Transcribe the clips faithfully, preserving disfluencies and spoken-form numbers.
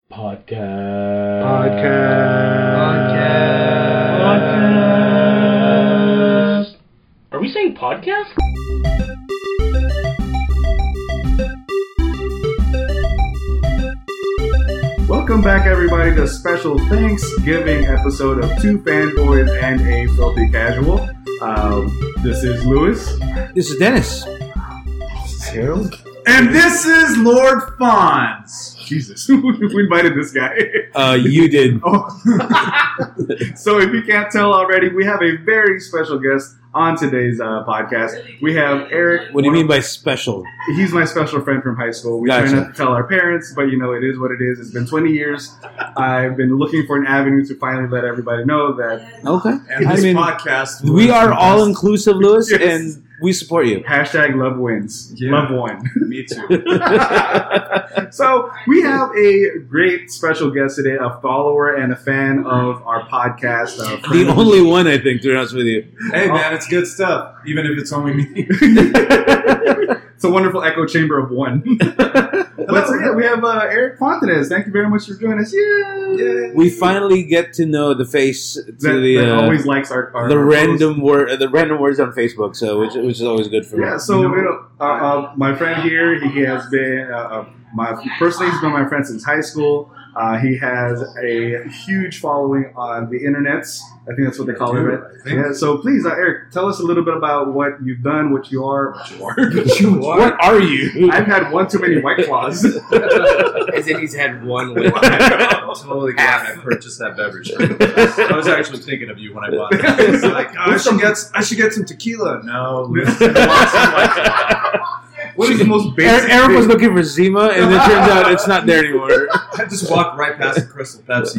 Podcast. Podcast. Podcast. Are we saying podcast? Welcome back, everybody, to a special Thanksgiving episode of Two Fanboys and a Filthy Casual. Um, this is Lewis. This is Dennis. This is Harold. And this is Lord Fonz. Jesus, who invited this guy? Uh, you did. Oh. So if you can't tell already, we have a very special guest on today's uh, podcast. We have Eric. What do you mean by special? He's my special friend from high school. We Gotcha. try not to tell our parents, but you know, it is what it is. It's been twenty years. I've been looking for an avenue to finally let everybody know that Okay. And I this mean, podcast. we are all in. inclusive, Lewis, Yes. and we support you. hashtag love wins. Yeah. Love won. Me too. So we have a great special guest today, a follower and a fan of our podcast. Uh, The only one, I think, to be honest with you. Hey, man, it's good stuff, even if it's only me. It's a wonderful echo chamber of one. But so, yeah, we have uh, Eric Fontanez. Thank you very much for joining us. Yeah. We finally get to know the face to That, the that uh, always likes our, our the our random word, the random words on Facebook. So, which, which is always good for me. Yeah, so you know, uh, uh, my friend here, he has been uh, uh, my personally, he's been my friend since high school. Uh, he has a huge following on the internets. I think that's what they call Dude, it, I right? think. Yeah. So please, uh, Eric, tell us a little bit about what you've done, what you are. What you are. What are you? I've had one too many White Claws. As if he's had one with I'm totally glad I purchased that beverage. I was actually thinking of you when I bought it. I was like, oh, I, should get, I should get some tequila. No, listen, What is the most basic? Eric, Eric was thing? looking for Zima, and it turns out it's not there anymore. I just walked right past the Crystal Pepsi.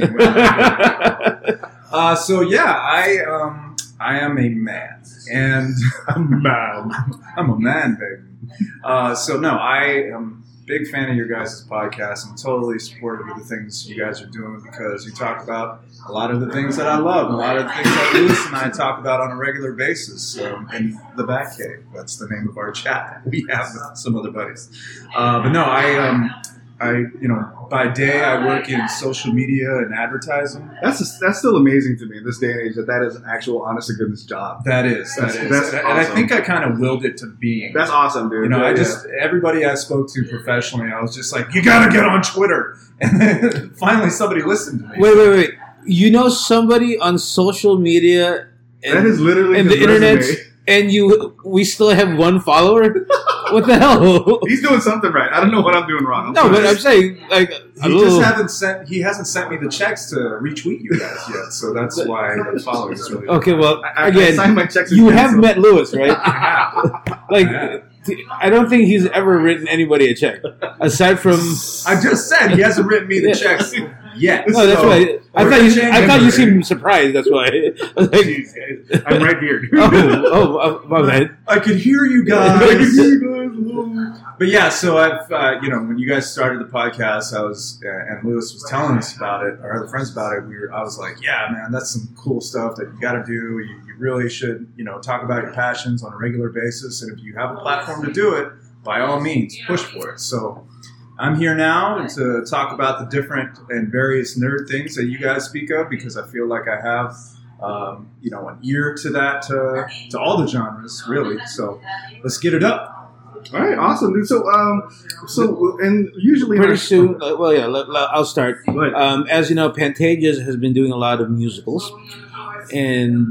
Uh, so yeah, I um, I am a man, and I'm a man. I'm a man, baby. Uh, so no, I am a big fan of your guys' podcast. I'm totally supportive of the things you guys are doing because you talk about a lot of the things that I love, and a lot of the things that Lewis and I talk about on a regular basis um, in the Bat Cave. That's the name of our chat. We have with some other buddies. Uh, but no, I. Um, I, you know, by day I work in social media and advertising. That's just, that's still amazing to me in this day and age that that is an actual honest to goodness job. That is, that That's- is, that's and, and I awesome. think I kind of willed it to being. That's awesome, dude. You know, Yeah, I yeah. just everybody I spoke to professionally, I was just like, you got to get on Twitter, and then finally somebody listened to me. Wait, wait, wait. You know somebody on social media and, That is literally and his the internet, resume. and you we still have one follower? What the hell? He's doing something right. I don't know what I'm doing wrong. I'm No, sorry. but I'm saying, like, a He little, just haven't sent. He hasn't sent me the checks to retweet you guys yet, so that's why the following is really. okay, well, I, I, again, I signed my checks. in you have pencil. met Lewis, right? I have. Like, Yeah. t- I don't think he's ever written anybody a check aside from. I just said he hasn't written me the checks yet. No, that's so why. I we're thought you. changing I thought you it. seemed surprised. That's why. Like, Jeez, guys. I'm right here. dude. oh, oh, oh, my bad. I could hear you Guys, guys. you guys love- But yeah, so I've, uh, you know, when you guys started the podcast, I was, uh, and Lewis was telling us about it, our other friends about it, we were, I was like, yeah, man, that's some cool stuff that you got to do. You, you really should, you know, talk about your passions on a regular basis. And if you have a platform to do it, by all means, push for it. So I'm here now to talk about the different and various nerd things that you guys speak of because I feel like I have, um, you know, an ear to that, uh, to all the genres, really. So let's get it up. All right, awesome, dude. So, um, so, and usually, Pretty soon. Uh, well, yeah. Let, let- I'll start. Go ahead. Um, as you know, Pantages has been doing a lot of musicals, and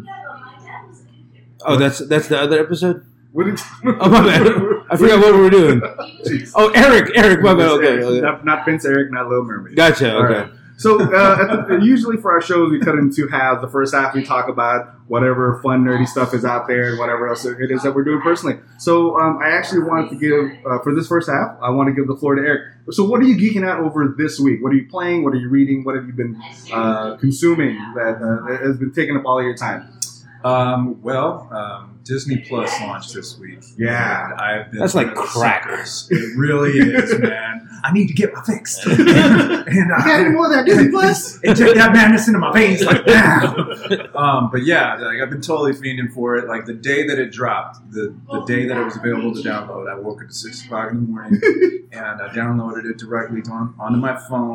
oh, that's that's the other episode. What did, Oh my bad. I forgot what we were doing. Jeez. Oh, Eric, Eric, my bad. Okay, okay. Not, not Prince Eric, not Little Mermaid. Gotcha. All Okay. right. So, uh, at the, usually for our shows, we cut into halves. The first half, we talk about whatever fun, nerdy stuff is out there and whatever else it is that we're doing personally. So, um, I actually wanted to give, uh, for this first half, I want to give the floor to Eric. So, what are you geeking out over this week? What are you playing? What are you reading? What have you been uh, consuming that uh, has been taking up all of your time? Um, well, um, Disney Plus launched this week. Yeah. And I've been That's like one of the crack. suckers. It really is, man. I need to get my fix. and uh, You got any more of that Disney Plus? Inject that madness into my veins like that. um, but yeah, like I've been totally fiending for it. Like the day that it dropped, the, the day that it was available to download, I woke up at six o'clock in the morning and I downloaded it directly on, onto my phone.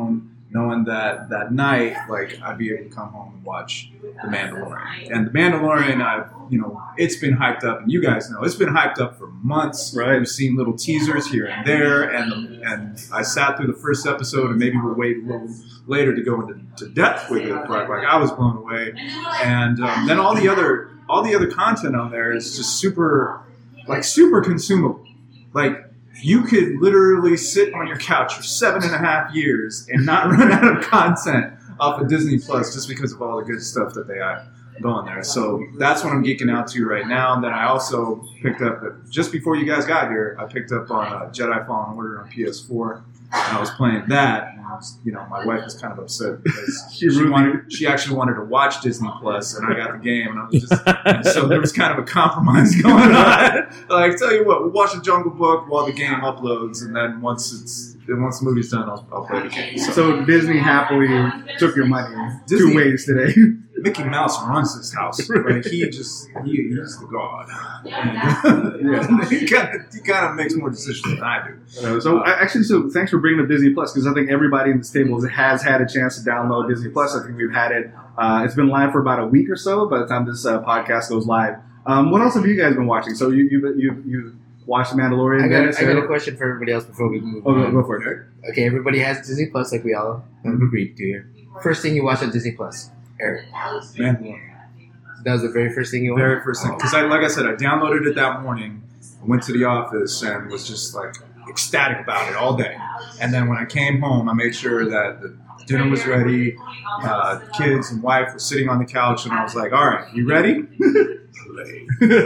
knowing that that night, like I'd be able to come home and watch The Mandalorian. And The Mandalorian, I've you know, it's been hyped up, and you guys know it's been hyped up for months. Right. We've seen little teasers here and there, and and I sat through the first episode, and maybe we'll wait a little later to go into to depth with it. But like I was blown away, and um, then all the other all the other content on there is just super, like super consumable, like. You could literally sit on your couch for seven and a half years and not run out of content off of Disney Plus just because of all the good stuff that they have going there. So that's what I'm geeking out to right now. And then I also picked up, just before you guys got here, I picked up on uh, Jedi Fallen Order on P S four. And I was playing that, and I was, you know, my wife was kind of upset because She she, really- wanted, she actually wanted to watch Disney Plus, and I got the game, and I was just, and so there was kind of a compromise going on. Like, tell you what, we'll watch the Jungle Book while the game uploads, and then once it's, then once the movie's done, I'll, I'll play the game. So, So Disney happily took your money Disney- two ways today. Mickey Mouse runs this house. Like, he just, he, he's the god. yeah. he kind of he kind of makes more decisions than I do. Uh, so I, actually, so thanks for bringing up Disney Plus, because I think everybody in this table has had a chance to download Disney Plus. I think we've had it. Uh, it's been live for about a week or so by the time this uh, podcast goes live. Um, what else have you guys been watching? So you you you you watched The Mandalorian? I got, Dennis? I got a question for everybody else before we move Oh, go, on. go for it. Okay, everybody has Disney Plus, like we all have agreed to here. First thing you watch on Disney Plus, Eric. Mandalorian. That was the very first thing you watched? Very first thing. Because, I, like I said, I downloaded it that morning, went to the office, and was just, like, ecstatic about it all day. And then when I came home, I made sure that the dinner was ready, uh, the kids and wife were sitting on the couch, and I was like, all right, you ready? Play.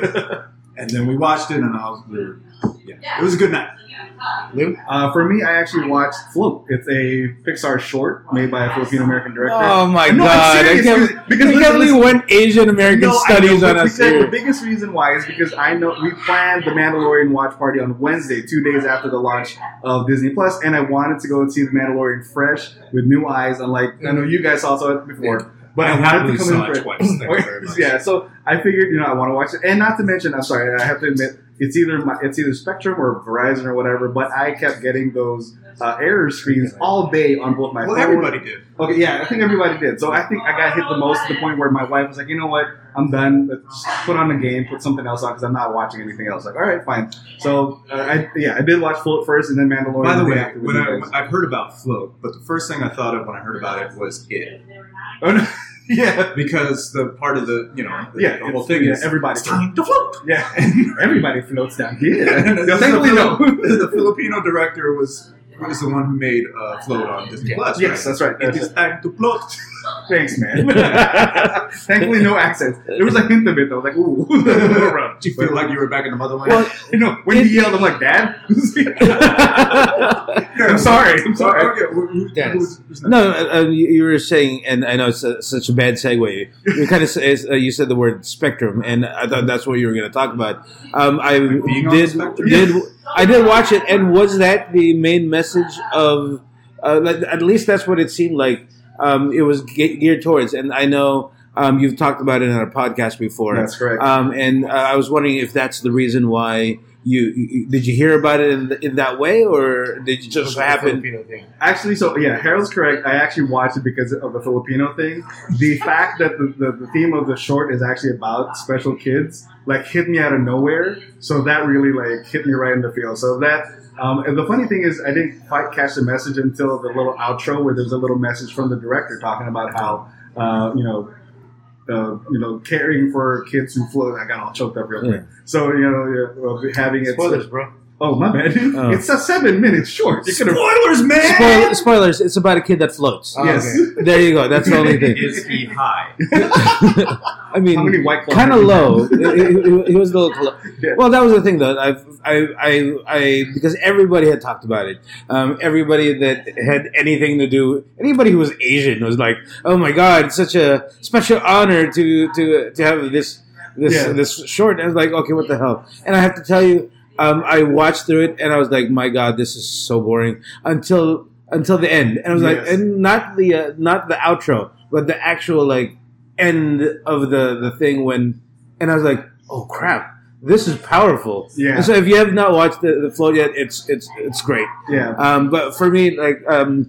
And then we watched it, and I was, we were, yeah, it was a good night. Lou? Uh, for me, I actually watched Float. It's a Pixar short made by a Filipino-American director. Oh my No, I'm god! I serious, can't, because- because because we listen- went Asian American No, I studies know, on but us because here. the biggest reason why is because I know we planned the Mandalorian watch party on Wednesday, two days after the launch of Disney Plus, and I wanted to go and see the Mandalorian fresh with new eyes. Unlike I know you guys saw it before, but I, I wanted happily to come saw in it fresh. twice. Thank you very much. Yeah, so I figured you know I want to watch it, and not to mention, I'm sorry, I have to admit it's either my, it's either Spectrum or Verizon or whatever, but I kept getting those uh, error screens all day on both my Well, phone. everybody did. Okay, yeah, I think everybody did. So I think I got hit the most to the point where my wife was like, you know what, I'm done. Let's just put on the game, put something else on because I'm not watching anything else. Like, all right, fine. So uh, I yeah, I did watch Float first and then Mandalorian. By the day way, after with when you I, guys. I've heard about Float, but the first thing I thought of when I heard about it was it. Oh, no. yeah, Because the part of the, you know, the, yeah, the whole it's- thing yeah, is everybody. it's time to float. Yeah, everybody floats down here. And Yeah, thankfully, no. the Filipino director was was the one who made uh, Float on Disney Yeah. Plus. Yes, that's right. It That's is it. time to float. Thanks, man. Thankfully, no accents. There was a hint of it. I was like, ooh, a little rough. Did you feel like you were back in the motherland? Well, You know, when he yelled, I'm like, Dad? I'm sorry. I'm sorry. Okay, who- who- Dennis. who's- who's next? No, uh, uh, you, you were saying, and I know it's uh such a bad segue. You kind of uh, you said the word spectrum, and I thought that's what you were going to talk about. Um, I being on the did spectrum? did I did watch it, and was that the main message of? Uh, like, at least that's what it seemed like. Um, it was ge- geared towards, and I know um, you've talked about it in our podcast before. That's correct. Um, and uh, I was wondering if that's the reason why. You, you did you hear about it in, in that way, or did it just The happen? Filipino thing. Actually, so yeah, Harold's correct. I actually watched it because of the Filipino thing. The fact that the, the, the theme of the short is actually about special kids, like, hit me out of nowhere. So that really, like, hit me right in the field. So that, um, and the funny thing is, I didn't quite catch the message until the little outro where there's a little message from the director talking about how, uh, you know, uh, you know, caring for kids who float. I got all choked up real quick. So, you know, uh, having it. Spoilers, bro. Oh, my bad. Oh. It's a seven minutes short. You could have. Spoilers, man! Spoil, spoilers. It's about a kid that floats. Oh, Yes. okay. There you go. That's the only thing. Is he high? I How many mean, white claws kind of have you low. had? It, it- it was a little low. Yeah. Well, that was the thing, though. I've, I, I, I, because everybody had talked about it. Um, everybody that had anything to do, anybody who was Asian was like, "Oh my God, it's such a special honor to to to have this this Yeah. this short." And I was like, "Okay, what the hell?" And I have to tell you, um, I watched through it, and I was like, "My God, this is so boring." Until until the end, and I was like, Yes. and not the uh, not the outro, but the actual like end of the the thing when, and I was like, "Oh crap, this is powerful." Yeah. And so if you have not watched the, the float yet, it's it's it's great. Yeah. Um, but for me, like um,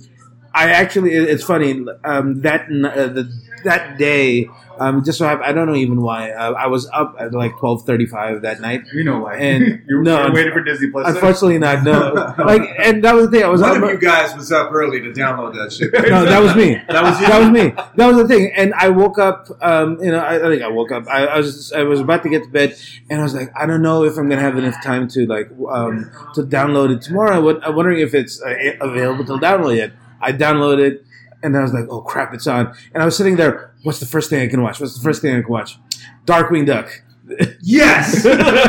I actually, it- it's funny. Um, that n- uh, the, that day, um, just so happened, I don't know even why. Uh, I was up at like twelve thirty-five that night. You know why? And- you're, no, you're waiting for Disney Plus. Unfortunately, not. No, like, and that was the thing. I was One up, of you guys was up early to download that shit. No, that was me. That was you? That was me. That was the thing. And I woke up. Um, you know, I, I think I woke up. I, I was I was about to get to bed, and I was like, I don't know if I'm gonna have enough time to like um, to download it tomorrow. I would, I'm wondering if it's uh, available to download yet. I downloaded, and then I was like, oh crap, it's on. And I was sitting there. What's the first thing I can watch? What's the first thing I can watch? Darkwing Duck. Yes!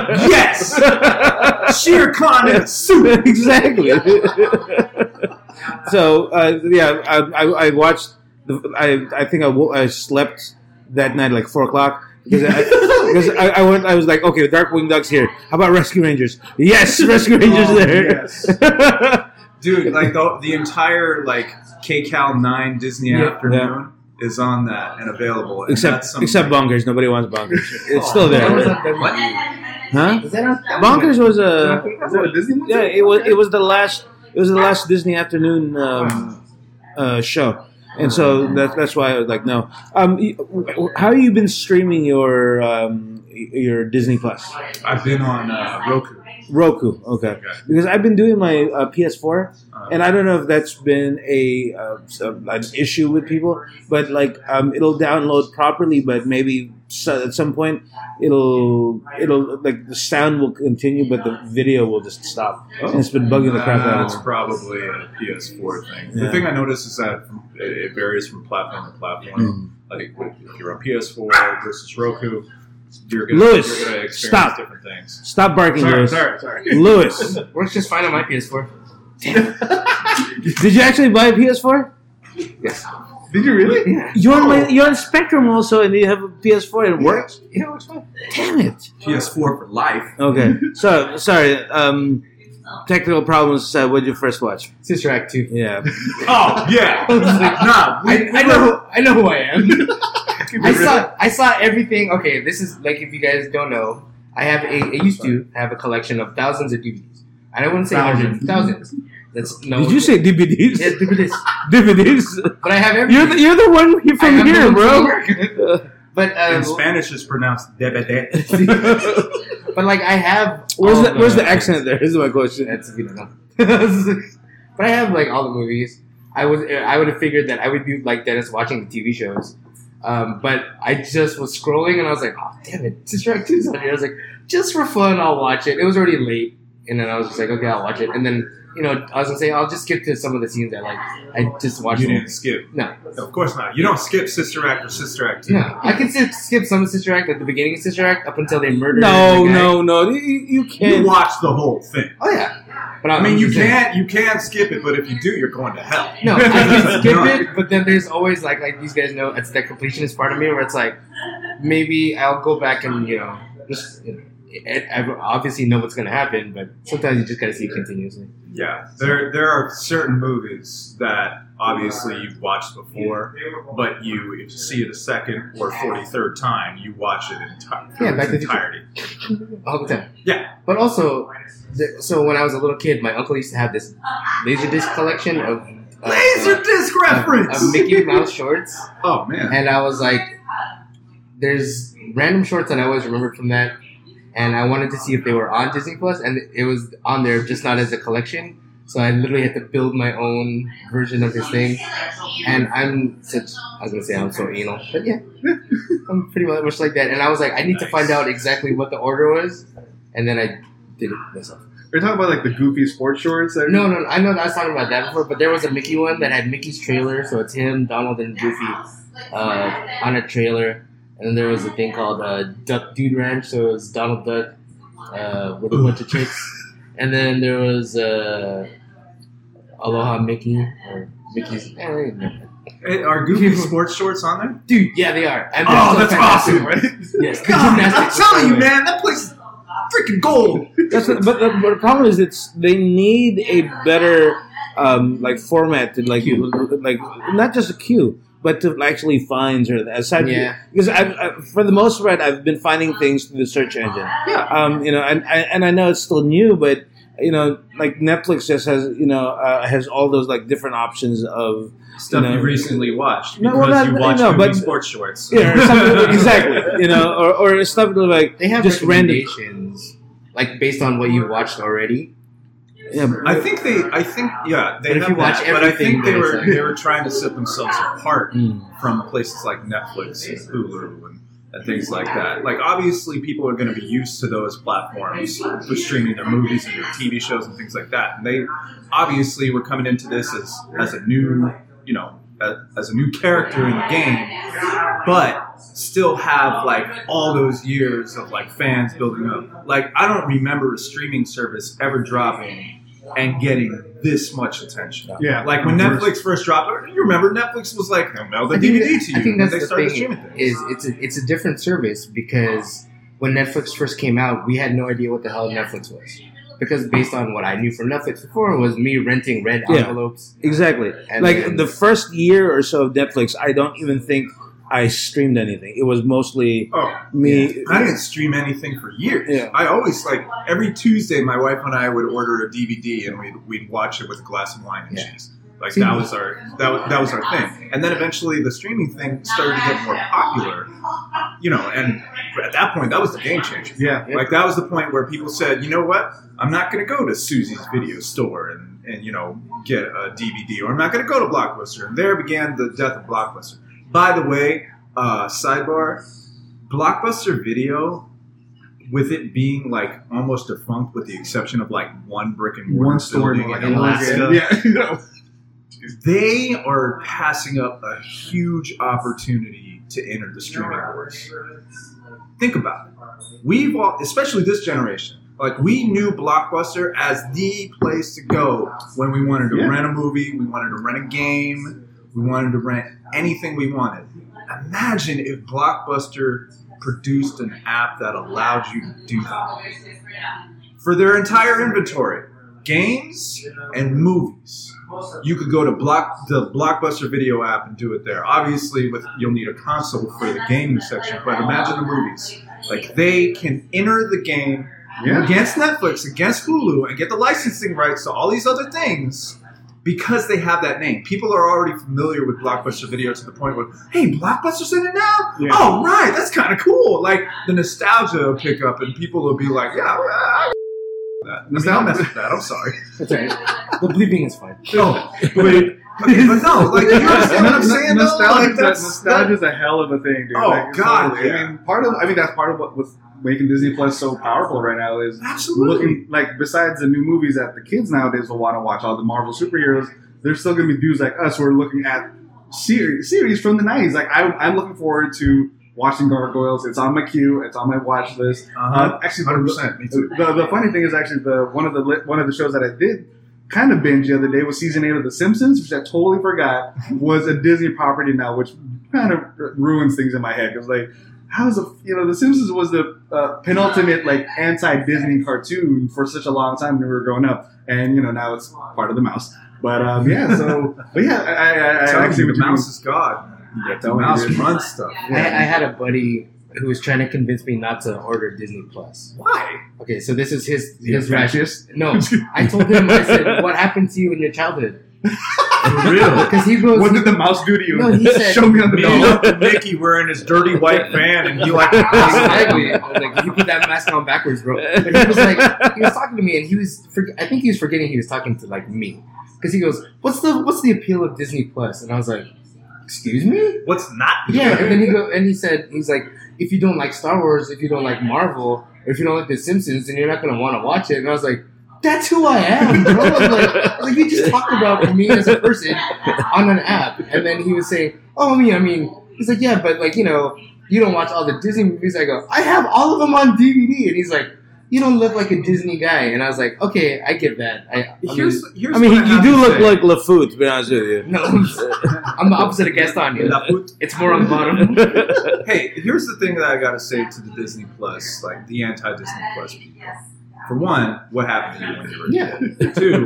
Yes! Shere Khan in a suit! Exactly. So uh, yeah, I, I, I watched. The, I I think I, wo- I slept that night like four o'clock because I, because I, I went. I was like, okay, Darkwing Duck's here. How about Rescue Rangers? Yes, Rescue Rangers Oh, there. yes. Dude, like the, the entire like K Cal nine Disney Yeah. afternoon is on that and available. And except that's something- except Bonkers. Nobody wants Bonkers. It's Oh, still That was there. on W B. Huh? Is that on Bonkers was a Is that a Disney movie? yeah. It was it was the last. It was the last Disney afternoon um, uh, show. And so that's that's why I was like, no. Um, y- how have you been streaming your um, your Disney Plus? I've been on uh, Roku. Roku, okay. Because I've been doing my uh, P S four, Uh, and I don't know if that's been a uh, some- an issue with people, but like um, it'll download properly, but maybe so, at some point it'll it'll like the sound will continue, but the video will just stop. And it's been bugging the crap out That's of me. probably a P S four thing. Yeah. The thing I noticed is that it it varies from platform to platform. Mm. Like if you're on P S four versus Roku, you're gonna, Louis, you're gonna experience stop. different things. Stop barking, Sorry, Lewis. sorry, sorry. Lewis, Works just fine on my P S four. did you actually buy a P S four? Yes. Did you really? Yeah. You're on my, you're on Spectrum also, and you have a P S four and it works. Yeah, it works fine. Damn it. P S four for life. Okay, so sorry. Um, technical problems aside, what did you first watch? Sister Act two. Yeah. Oh yeah, nah. I, I know. Who, I know who I am. I saw. I saw everything. Okay, this is like if you guys don't know, I have a. I used to have a collection of thousands of D V Ds. I don't want to say hundreds, thousands. That's no. Did you say D V Ds? Yeah, D V Ds. D V Ds. But I have everything. You're the, you're the one I from have here, the bro. ones from But In um, Spanish, it's pronounced D V D. but like I have. Where's all the Where's the accent there? Is my question. That's if you don't know. But I have like all the movies. I was I would have figured that I would be like Dennis watching the T V shows. Um, but I just was scrolling and I was like, oh damn it, Sister Act two's on here. I was like, just for fun, I'll watch it. It was already late, and then I was just like, okay, I'll watch it. And then you know, I was gonna say I'll just skip to some of the scenes I like. I just watched You them. didn't skip. No, Of course not. You don't skip Sister Act or Sister Act two. no, I can skip, skip some of Sister Act at the beginning of Sister Act up until they murder. No, the guy. no, no. You, you You can't. watch the whole thing. Oh yeah, but I mean, I'm you just saying- can't you can skip it, but if you do, you're going to hell. No, I can skip No. it, but then there's always like like these guys know it's that completionist part of me where it's like maybe I'll go back and you know just you know, it, I obviously know what's gonna happen, but sometimes you just gotta see it continuously. Yeah, there there are certain movies that obviously you've watched before, but you if you see it a second or forty-third time, you watch it enti- Yeah, in Back to its the Future. entirety. All the time. Yeah. But also, the, so when I was a little kid, my uncle used to have this Laserdisc collection of of, Laser disc of, reference. of Mickey Mouse shorts, Oh man. and I was like, there's random shorts that I always remembered from that. And I wanted to see if they were on Disney Plus, and it was on there, just not as a collection. So I literally had to build my own version of his thing. And I'm such, I was gonna say I'm so anal, but yeah, I'm pretty much like that. And I was like, I need to find out exactly what the order was, and then I did it myself. You're talking about like the goofy sports shorts. That No, no, I know that I was talking about that before, but there was a Mickey one that had Mickey's trailer, so it's him, Donald, and Goofy uh, on a trailer. And then there was a thing called uh, Duck Dude Ranch, so it was Donald Duck uh, with a bunch of chicks. And then there was uh, Aloha Mickey, or Mickey's. Eh, no. Hey, are Goofy sports shorts on there? Dude, yeah, they are. And they're Oh, so that's fantastic. awesome, right? Yes, the God, I'm gymnastics are telling you, so man, that place is freaking gold. That's what, but, the, but the problem is, it's they need a better um, like format to like like not just a queue, but to actually find or aside Yeah. because I've, I, for the most part I've been finding things through the search engine. Yeah. Um, you know, and I, and I know it's still new, but you know, like Netflix just has, you know, uh, has all those like different options of Stuff you know, you recently watched No, because well, you not- watched no, movie but- sports shorts. yeah, or something, exactly, you know, or, or stuff like They have just random. recommendations, like based on what you watched already. Yeah, but- I think they. I think yeah, they But if have you watch that, but I think everything, they then it's were like- they were trying to set themselves apart Mm. from places like Netflix and Hulu and, and things like that. Like obviously, people are going to be used to those platforms for streaming their movies and their T V shows and things like that. And they obviously were coming into this as as a new, you know, as, as a new character in the game, but still have like all those years of like fans building up. Like I don't remember a streaming service ever dropping and getting this much attention. Yeah. Like when Netflix first dropped, you remember Netflix was like, "No, mail the I D think, V D that- to you." I think when that's they the started thing. streaming things. Is it's a, it's a different service because when Netflix first came out, we had no idea what the hell Netflix was. Because based on what I knew from Netflix before was me renting red Yeah. envelopes. exactly. And like then- the first year or so of Netflix, I don't even think I streamed anything. It was mostly Oh, me. I didn't stream anything for years. Yeah. I always like every Tuesday, my wife and I would order a D V D and we'd we'd watch it with a glass of wine and Yeah. cheese. Like See, that was our that was, that was our thing. And then eventually the streaming thing started to get more popular. You know, and at that point, that was the game changer. Yeah. Like that was the point where people said, you know what? I'm not going to go to Susie's video store and, and you know get a D V D, or I'm not going to go to Blockbuster. And there began the death of Blockbuster. By the way, uh, sidebar, Blockbuster Video, with it being like almost defunct, with the exception of like one brick and mortar One store in building like in Alaska. Alaska, Yeah, you know. they are passing up a huge opportunity to enter the streaming wars. Think about it. We've all, especially this generation, like we knew Blockbuster as the place to go when we wanted to Yeah. rent a movie, we wanted to rent a game, we wanted to rent anything we wanted. Imagine if Blockbuster produced an app that allowed you to do that for their entire inventory, games and movies. You could go to Block the Blockbuster Video app and do it there. Obviously, with you'll need a console for the gaming section, but imagine the movies. Like they can enter the game Yeah. against Netflix, against Hulu, and get the licensing rights to all these other things because they have that name. People are already familiar with Blockbuster Video to the point where, hey, Blockbuster's in it now? Yeah. Oh, right, that's kind of cool. Like the nostalgia will pick up, and people will be like, yeah, I that. I mean, I'll mess with that. I'm sorry. That's right. The bleeping is fine. Oh, but, okay, but no, like you understand what I'm saying? though? Nostalgia, Like, that's, nostalgia is a hell of a thing, dude. Oh, Like, God, totally. yeah. I mean, part of I mean that's part of what was making Disney Plus so powerful right now is Absolutely. looking like besides the new movies that the kids nowadays will want to watch, all the Marvel superheroes. There's still gonna be dudes like us who are looking at series series from the nineties. Like I, I'm looking forward to watching Gargoyles. It's on my queue. It's on my watch list. Uh-huh. Uh, actually, one hundred percent. Me too. The, the funny thing is actually the one of the li- one of the shows that I did kind of binge the other day was season eight of The Simpsons, which I totally forgot was a Disney property now, which kind of ruins things in my head. Because like, how's a you know The Simpsons was the uh, penultimate like anti-Disney cartoon for such a long time when we were growing up, and you know now it's part of the mouse. But um, yeah, so but yeah, I, I, I, I Telling see you, what the you mouse mean. is God. Yeah, The telling mouse you, dude. runs stuff. I, I had a buddy who was trying to convince me not to order Disney Plus. Why? Okay, so this is his his Yeah, ration. fascist? No, I told him. I said, "What happened to you in your childhood?" For real? Because he goes, What did the mouse do to you? No, he said- Show me on the Me dog. up to Mickey wearing his dirty white van, and he like exactly. I was like, you put that mask on backwards, bro. But he was like, he was talking to me, and he was, for, I think he was forgetting he was talking to like me, because he goes, "What's the what's the appeal of Disney Plus?" And I was like, "Excuse me." what's not? Yeah, and then he go and he said, he's like, "If you don't like Star Wars, if you don't like Marvel, or if you don't like The Simpsons, then you're not gonna want to watch it." And I was like, "That's who I am, bro." I was like, I was like, you just talked about me as a person on an app, and then he was saying, "Oh, I mean, I mean," he's like, "Yeah, but like you know, you don't watch all the Disney movies." I go, "I have all of them on D V D," and he's like, "You don't look like a Disney guy," and I was like, "Okay, I get that." I, I mean, Here's, here's I mean, what you have do to look say. like LaFoot, to be honest with you. no, I'm the opposite of Gaston. La put- It's more on the bottom. Hey, here's the thing that I gotta say to the Disney Plus, like the anti-Disney Plus people. For one, what happened to you when you were a Yeah. kid? Two,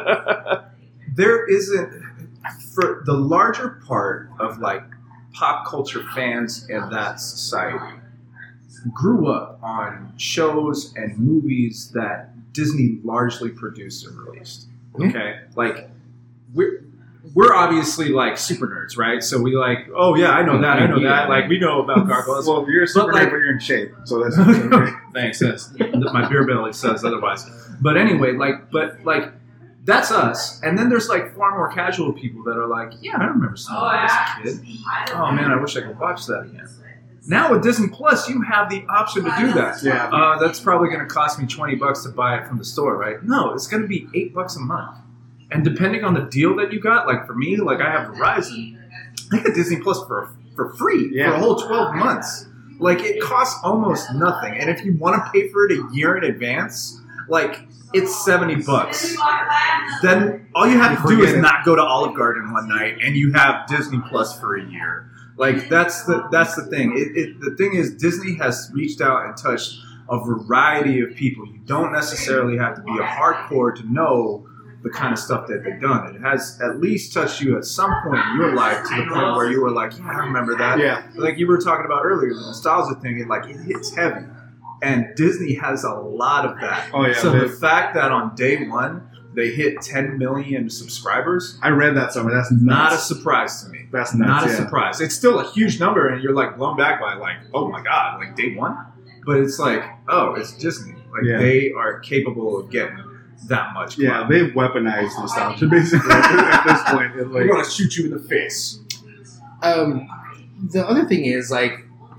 there isn't for the larger part of like pop culture fans in that society grew up on shows and movies that Disney largely produced and released. Okay, like we're we're obviously like super nerds, right? So we like, oh yeah, I know that, I know that. Like we know about gargoyles. Well, you're a super But, like- nerd, but you're in shape, so that's Thanks. That's, my beer belly says otherwise. But anyway, like, but like, that's us. And then there's like far more casual people that are like, yeah, I remember Snow as a kid. Oh man, I wish I could watch that again. Now with Disney Plus, you have the option to do that. Yeah. Uh, that's probably going to cost me twenty bucks to buy it from the store, right? No, it's going to be eight bucks a month. And depending on the deal that you got, like for me, like I have Verizon, I get Disney Plus for for free Yeah. for a whole twelve months. Like it costs almost nothing. And if you want to pay for it a year in advance, like it's seventy bucks. Then all you have to do Forget is it. not go to Olive Garden one night and you have Disney Plus for a year. Like that's the that's the thing. It, it, the thing is, Disney has reached out and touched a variety of people. You don't necessarily have to be a hardcore to know the kind of stuff that they've done. It has at least touched you at some point in your life to the point where you were like, yeah, I remember that. Yeah. Like you were talking about earlier, the nostalgia thing. It like it hits heavy, and Disney has a lot of that. Oh, yeah, So they- the fact that on day one they hit ten million subscribers. I read that somewhere. That's Not a nuts. surprise to me. That's Not nuts. a yeah. surprise. It's still a huge number, and you're like blown back by like, oh my god, like day one. But it's like, oh, it's Disney. Like Yeah. they are capable of getting that much. Yeah, clout. they've weaponized nostalgia basically at this point. It's We're like, gonna shoot you in the face. Um, the other thing is like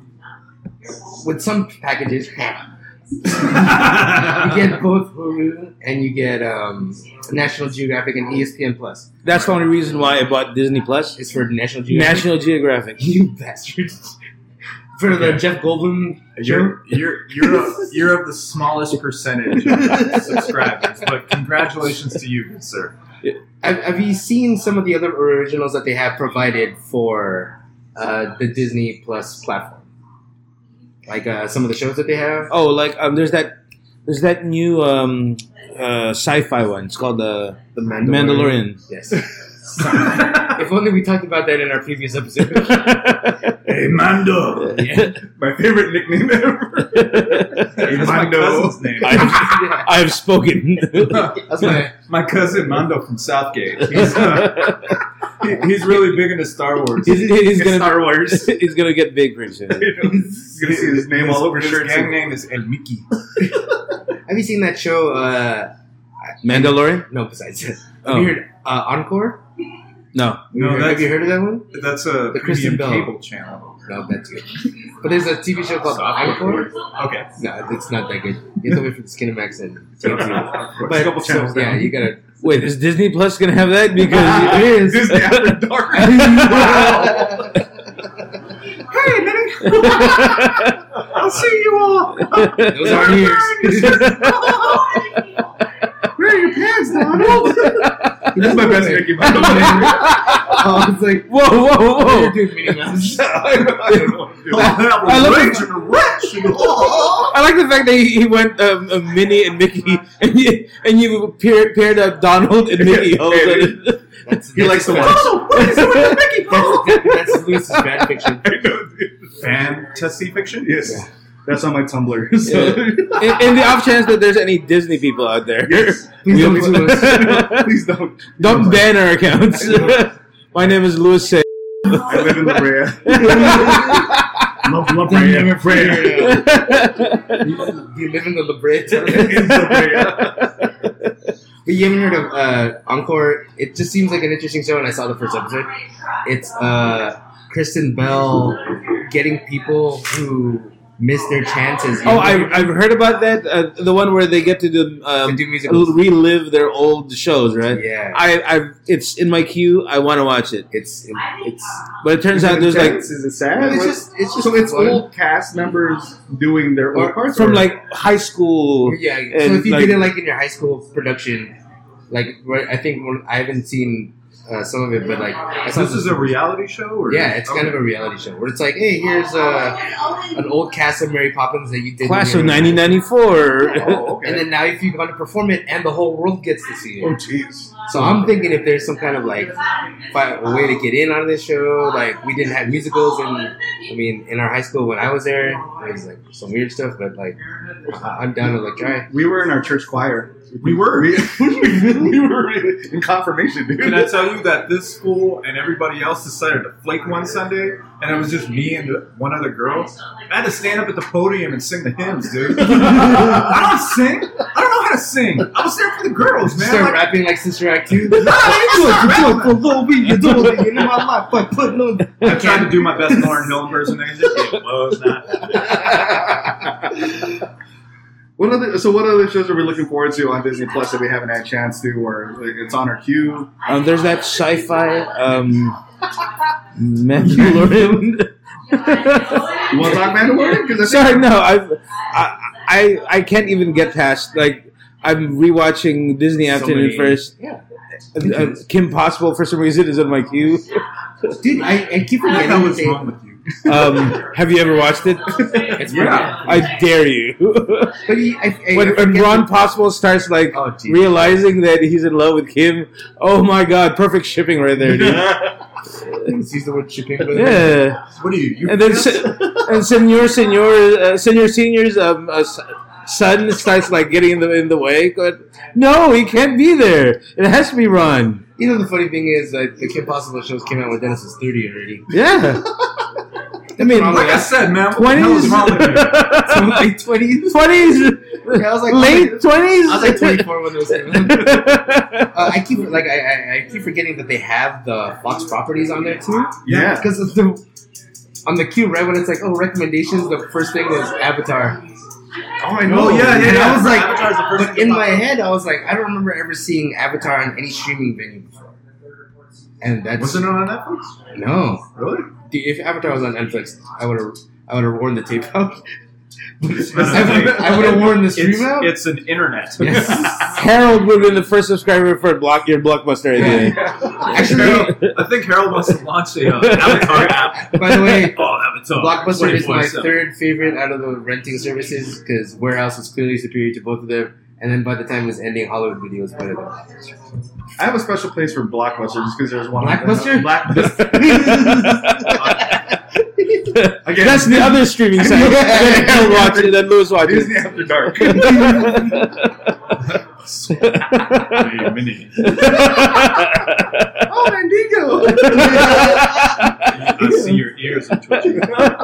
with some packages, you get both Hulu and you get um, National Geographic and E S P N Plus. That's the only reason why I bought Disney Plus. It's for National Geographic. National Geographic. You bastards. For the Okay. Jeff Goldblum show. You're you're you're of, you're of the smallest percentage of subscribers, but congratulations to you, good sir. Have, have you seen some of the other originals that they have provided for uh, the Disney Plus platform? Like uh, some of the shows that they have? Oh, like um, there's that there's that new um, uh, sci-fi one. It's called uh, The Mandalorian. Yes. If only we talked about that in our previous episode. Hey Mando, Yeah. my favorite nickname ever. that's my Mando. cousin's name. I've, I've spoken. That's my My cousin Mando from Southgate. He's, uh, he- he's really big into Star Wars. he's, he's gonna Star Wars. he's gonna get big pretty soon. He's gonna see his name all over his shirts. gang name is El Mickey. Have you seen that show? Uh, Mandalorian? no, besides that. Have Oh. you heard uh, Encore? No. No, have that's you heard of that one? that's a The Kristen premium Bell. cable channel. No, that's good. But there's a T V show called Encore. Okay. No, it's not that good. You have to wait for the Skinemax and T V. Of course, But a couple so, channels yeah, down. you gotta. Wait, is Disney Plus gonna have that? Because It is. Disney After Dark. Hey, Minnie. I'll see you all. Those aren't ears. Where are your pants, Donald? This is my best Mickey Mouse. Oh, it's like, whoa, whoa, what whoa! do you do, Minnie Mouse? I don't know what to do. I love Rage and a wretch. I like the fact that he, he went um, uh, Minnie and Mickey, and you, and you paired, paired up Donald and Mickey. all of a sudden. That's, He likes to that's, watch. Oh, what is it with the Mickey Mouse? That's, that's Lewis's bad fiction. I know, dude. Fantasy fiction? Yes. That's on my Tumblr. So. in, in the off chance that there's any Disney people out there, Yes. Please don't we- sue us. Please don't. don't ban our accounts. My name is Louis Say. I live in La Brea. La, La Damn Brea. it, Brea. Do you live in the La Brea? In La Brea. But you haven't heard of uh, Encore? It just seems like an interesting show, and I saw the first episode. It's uh, Kristen Bell getting people who miss their chances. Oh, I've, I've heard about that. Uh, the one where they get to do, um, To do musicals. relive their old shows, right? Yeah. I, I've, it's in my queue. I want to watch it, It's it's but it turns Is it out there's like intense? Is it sad? No, it's What- just it's just so it's fun. old cast members doing their old Or parts? from or- like high school. Yeah, so And, if you like- did it like in your high school production, like right, I think when, I haven't seen uh, some of it, but like I saw This is a reality show, or yeah, it's kind of a reality show where it's like, hey, here's uh, an old cast of Mary Poppins that you did. Class when of you were- nineteen ninety-four. Oh, okay. And then now if you want to perform it, and the whole world gets to see it. Oh, jeez. So I'm thinking if there's some kind of like fi- a way to get in on this show, like we didn't have musicals, and I mean in our high school when I was there, it was like some weird stuff, but like I- I'm down to like try. We were in our church choir. We were. We, we were in confirmation, dude. Can I tell you that this school and everybody else decided to flake one Sunday, and it was just me and one other girl? I had to stand up at the podium and sing the hymns, dude. I don't sing. I don't know how to sing. I was there for the girls, man. Start Like, rapping like Sister Act two. no, I didn't start rapping. You told me in my life, but put no. I tried to do my best Lauryn Hill impersonation. It was not. What other, so what other shows are we looking forward to on Disney Plus that we haven't had a chance to, or like, it's on our queue? Um, there's that sci-fi um, Mandalorian. You want to talk Mandalorian? Because Sorry, no, I, I, I, I can't even get past. Like, I'm rewatching Disney Afternoon many- First. Yeah, Uh, Kim Possible, for some reason, is on my queue. dude, I, I keep What the forgetting. hell that is they- wrong with you? Um, have you ever watched it? It's pretty Yeah. I dare you. good. But he, I, I, when, I when forget Ron that- Possible starts like Oh, geez. realizing that he's in love with Kim, oh my god, perfect shipping right there, dude. He's the word shipping. But Yeah. What are you? you And then se- and Senor Senor uh, Senor Senior's um, uh, s- son starts like getting in the in the way. Going, no, he can't be there. It has to be Ron. You know the funny thing is like the Kim Possible shows came out when Dennis was thirty already. Yeah. I mean, Wrong like I with said, man, what the hell is twenties, wrong with you? So like twenties. twenties, Yeah, I was like late twenties. I was like twenty-four when those came out. Uh, I keep like I, I, I keep forgetting that they have the Fox properties on there too. Yeah. Because of the on the queue, right when it's like oh recommendations, the first thing was Avatar. Oh, I know. Oh, yeah, yeah, And yeah. I was like, Avatar's the first but thing in that my popped up. head, I was like, I don't remember ever seeing Avatar on any streaming venue before. And that's Wasn't it on Netflix? no. Really? Dude, if Avatar was on Netflix, I would have I would have worn the tape out. no, I would have worn the stream It's, out. it's an internet. Yes. Harold would have been the first subscriber for Block Your Blockbuster idea. Actually, Harold, I think Harold wants to launch a uh, Avatar app. by the way, Oh, Avatar. Blockbuster is my twenty-four seven. third favorite out of the renting services because Warehouse was clearly superior to both of them. And then by the time it was ending, Hollywood Video was better than Blockbuster. I have a special place for Blockbuster just because there's one. Blackbuster? Blackbuster. Again, That's the other streaming site. Then Harold watches it, then Lewis watches Disney After Dark. Hey, Minnie. Oh, Mandigo! I see your ears are twitching.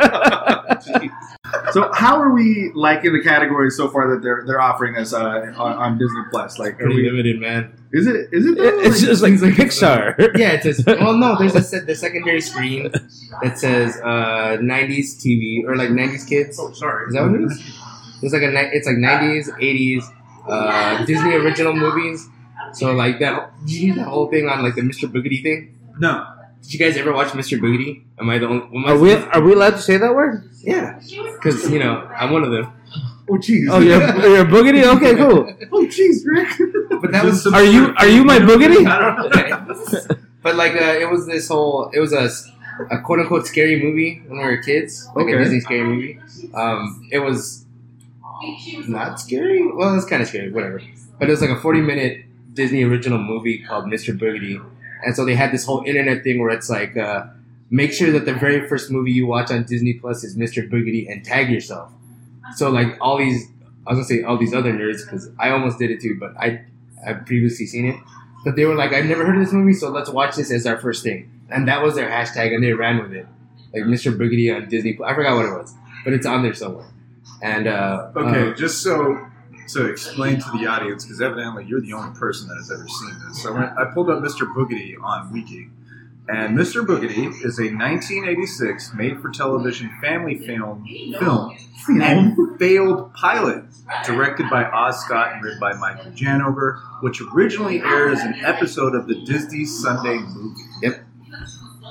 So, how are we liking the categories so far that they're they're offering us uh, on, on Disney Plus? Like, are Pretty we? limited, man. Is it? Is it? Though? It's Like- just like Pixar. Yeah, it says. Well, no, there's a set, the secondary screen that says uh, nineties T V or like nineties kids. Oh, sorry. Is that what it is? It's like a ni- it's like nineties, eighties, uh, Disney original movies. So like that. Did you do that whole thing on like the Mister Boogedy thing? No. Did you guys ever watch Mister Boogedy? Am I the only? Am I Are we are we allowed to say that word? Yeah, because you know I'm one of them. Oh, jeez. Oh, you're you're a boogity. Okay, cool. Oh, jeez, Rick. But that was. Are you are you my boogity? I don't know. But like uh, it was this whole. It was a, a quote unquote scary movie when we were kids, like Okay. a Disney scary movie. Um, it was not scary. Well, it was kind of scary, whatever. But it was like a forty minute Disney original movie called Mister Boogedy, and so they had this whole internet thing where it's like, uh, make sure that the very first movie you watch on Disney Plus is Mister Boogedy and tag yourself. So like all these, I was gonna say all these other nerds because I almost did it too, but I I've previously seen it. But they were like, I've never heard of this movie, so let's watch this as our first thing, and that was their hashtag, and they ran with it, like Mister Boogedy on Disney Plus. I forgot what it was, but it's on there somewhere. And uh, Okay, uh, just so to explain to the audience, because evidently you're the only person that has ever seen this. So I, went, I pulled up Mister Boogedy on Wiki, and Mister Boogedy is a nineteen eighty-six made-for-television family film, film and failed pilot, directed by Oz Scott and written by Michael Janover, which originally aired as an episode of the Disney Sunday Movie. Yep.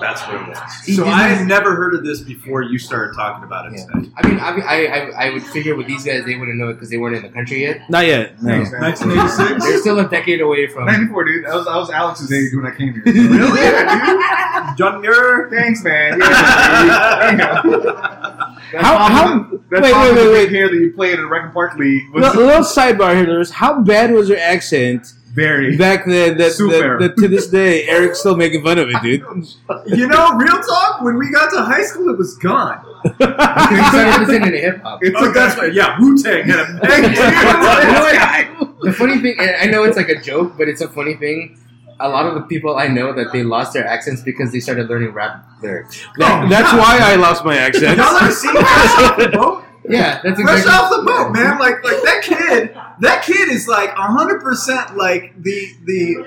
That's what it was. See, So these I guys- had never heard of this before you started talking about it Yeah. today. I mean, I, mean I, I I would figure with these guys they wouldn't know it because they weren't in the country yet. Not yet. No. nineteen eighty-six? They're still a decade away from. ninety-four, dude. I was, I was Alex's age when I came here. Really? Yeah, Junior? dude. Thanks, man. Yeah, dude. That How- song how- with the- that wait, song wait, with the wait, big wait. hair that you played at Record Park League was Little, little sidebar here, Lewis. How bad was your accent very. back then that, Super. that, that to this day Eric's still making fun of it, dude? You know, real talk, when we got to high school, it was gone. He started listening to hip hop. It's Oh, a that's right. Yeah, Wu-Tang had a big You know what? The funny thing, and I know it's like a joke, but it's a funny thing. A lot of the people I know that they lost their accents because they started learning rap lyrics. That- Oh, that's yeah. why I lost my accent. Y'all ever seen Fresh Off the Boat? Yeah, that's Fresh exactly. off the boat, man. Like, like that kid. That kid is like a hundred percent like the the.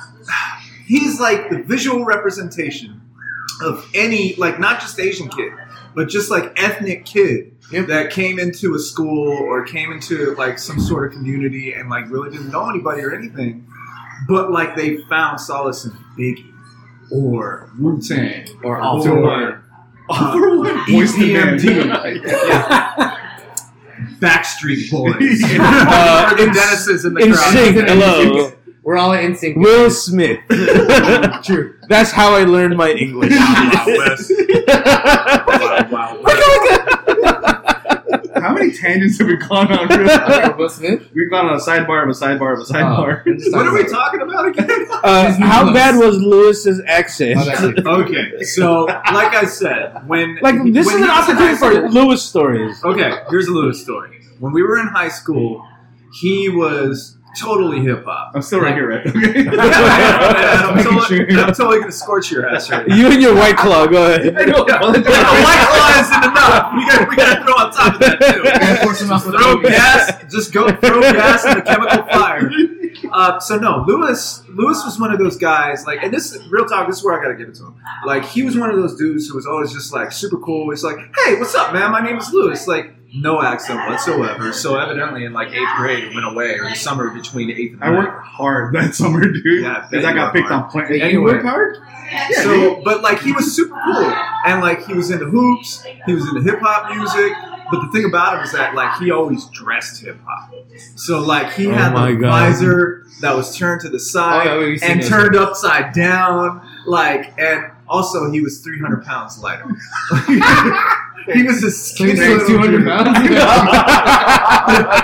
He's like the visual representation of any, like, not just Asian kid, but just like ethnic kid Yep. that came into a school or came into like some sort of community and like really didn't know anybody or anything, but like they found solace in Biggie or Wu-Tang Or All All for for One. Uh, Voice to E P M D. Man. Yeah. Backstreet Boys. Uh, the in- Dennis's in the In crowd. sync, hello. We're all in sync. Will Smith. True. That's how I learned my English. Wow, Wes. Wow, wow, wow. How many tangents have we gone on? Really? Uh, Will Smith. We've gone on a sidebar of a sidebar of a sidebar. Oh, I'm just What are we talking talking about again? Uh, Disney how Plus. bad was Lewis's accent? Oh, that's it. Okay, so like I said, when Like, he- this when is he an was in opportunity high for school- Lewis stories. Okay, here's a Lewis story. When we were in high school, he was totally hip hop. I'm still right here, right? Okay. Yeah, I'm, Making totally, sure. I'm totally gonna scorch your ass right now. You and your White Claw, go ahead. I know. Yeah, the white claw isn't enough. We got we got to throw on top of that too. Gotta force him off with Throw the gas, just go throw gas in the chemical fire. Uh, so no, Lewis. Lewis was one of those guys. Like, and this real talk. This is where I got to give it to him. Like, he was one of those dudes who was always just like super cool. He's like, hey, what's up, man? My name is Lewis. Like, no accent whatsoever. So evidently, in like eighth grade, it went away, or the summer between eighth and I ninth. worked hard that summer, dude. Yeah, I bet because I you got worked picked hard. on playing. Hey, you Anyway. work hard? Yeah, So, but like he was super cool, and like he was into hoops, he was into hip hop music. But the thing about him is that like he always dressed hip hop. So like he Oh had my the God. visor that was turned to the side Oh, yeah, we've seen and those. turned upside down, like, and also he was three hundred pounds lighter. He was a So skinny he's little like two hundred dude. pounds?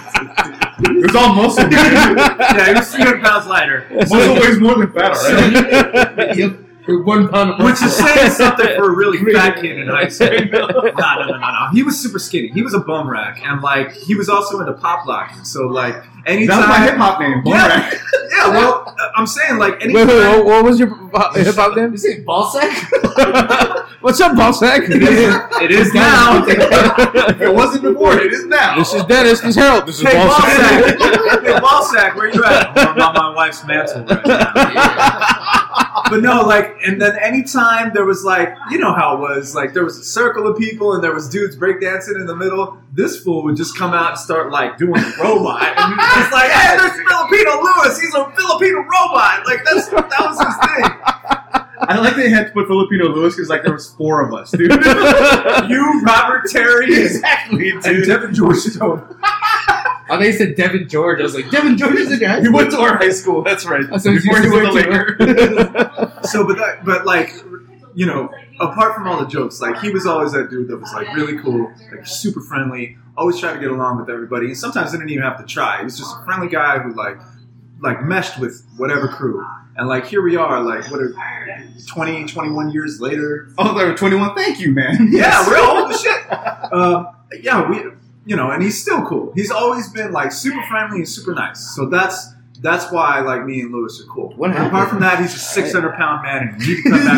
It was all muscle. dude. Yeah, he was three hundred pounds lighter. Muscle weighs more than fat, right? Yep. With one pound of Which is muscle. saying something for a really fat kid in high school. No, no, no, no, no. He was super skinny. He was a bum rack, and like he was also into pop locking. So like That anytime, was my hip hop name. Bum Yeah. rack. yeah. Well, uh, I'm saying like Wait, anytime. wait, what, what was your hip hop name? You say ball sack? What's up, Ballsack? It is now. If it wasn't before, it is now. This is Dennis. This is Harold. This is Hey, ball Ballsack. sack. Hey, ball sack. Where you at? I'm on my wife's mantle right now. But no, like, and then anytime there was like, you know how it was, like there was a circle of people and there was dudes breakdancing in the middle. This fool would just come out and start like doing a robot, and it's like, hey, there's Filipino Lewis. He's a Filipino robot. Like that's that was his thing. I like they had to put Filipino Lewis because like there was four of us, dude. You, Robert Terry, exactly, and dude. Devin Georgetown. Oh, they said Devin George. I was like, Devin George is a guy. He went to our high school. That's right. Oh, so he's Before he used was to a work Laker. So, but that, but like, you know, apart from all the jokes, like he was always that dude that was like really cool, like super friendly, always tried to get along with everybody, and sometimes didn't even have to try. He was just a friendly guy who like, like meshed with whatever crew. And like here we are, like what are twenty, twenty-one years later? Oh, they were twenty-one. Thank you, man. Yeah, we're old as shit. Um, yeah, we, you know, and he's still cool. He's always been like super friendly and super nice. So that's that's why like me and Lewis are cool. What And happened? apart from that, he's a six hundred pound man, and you need to come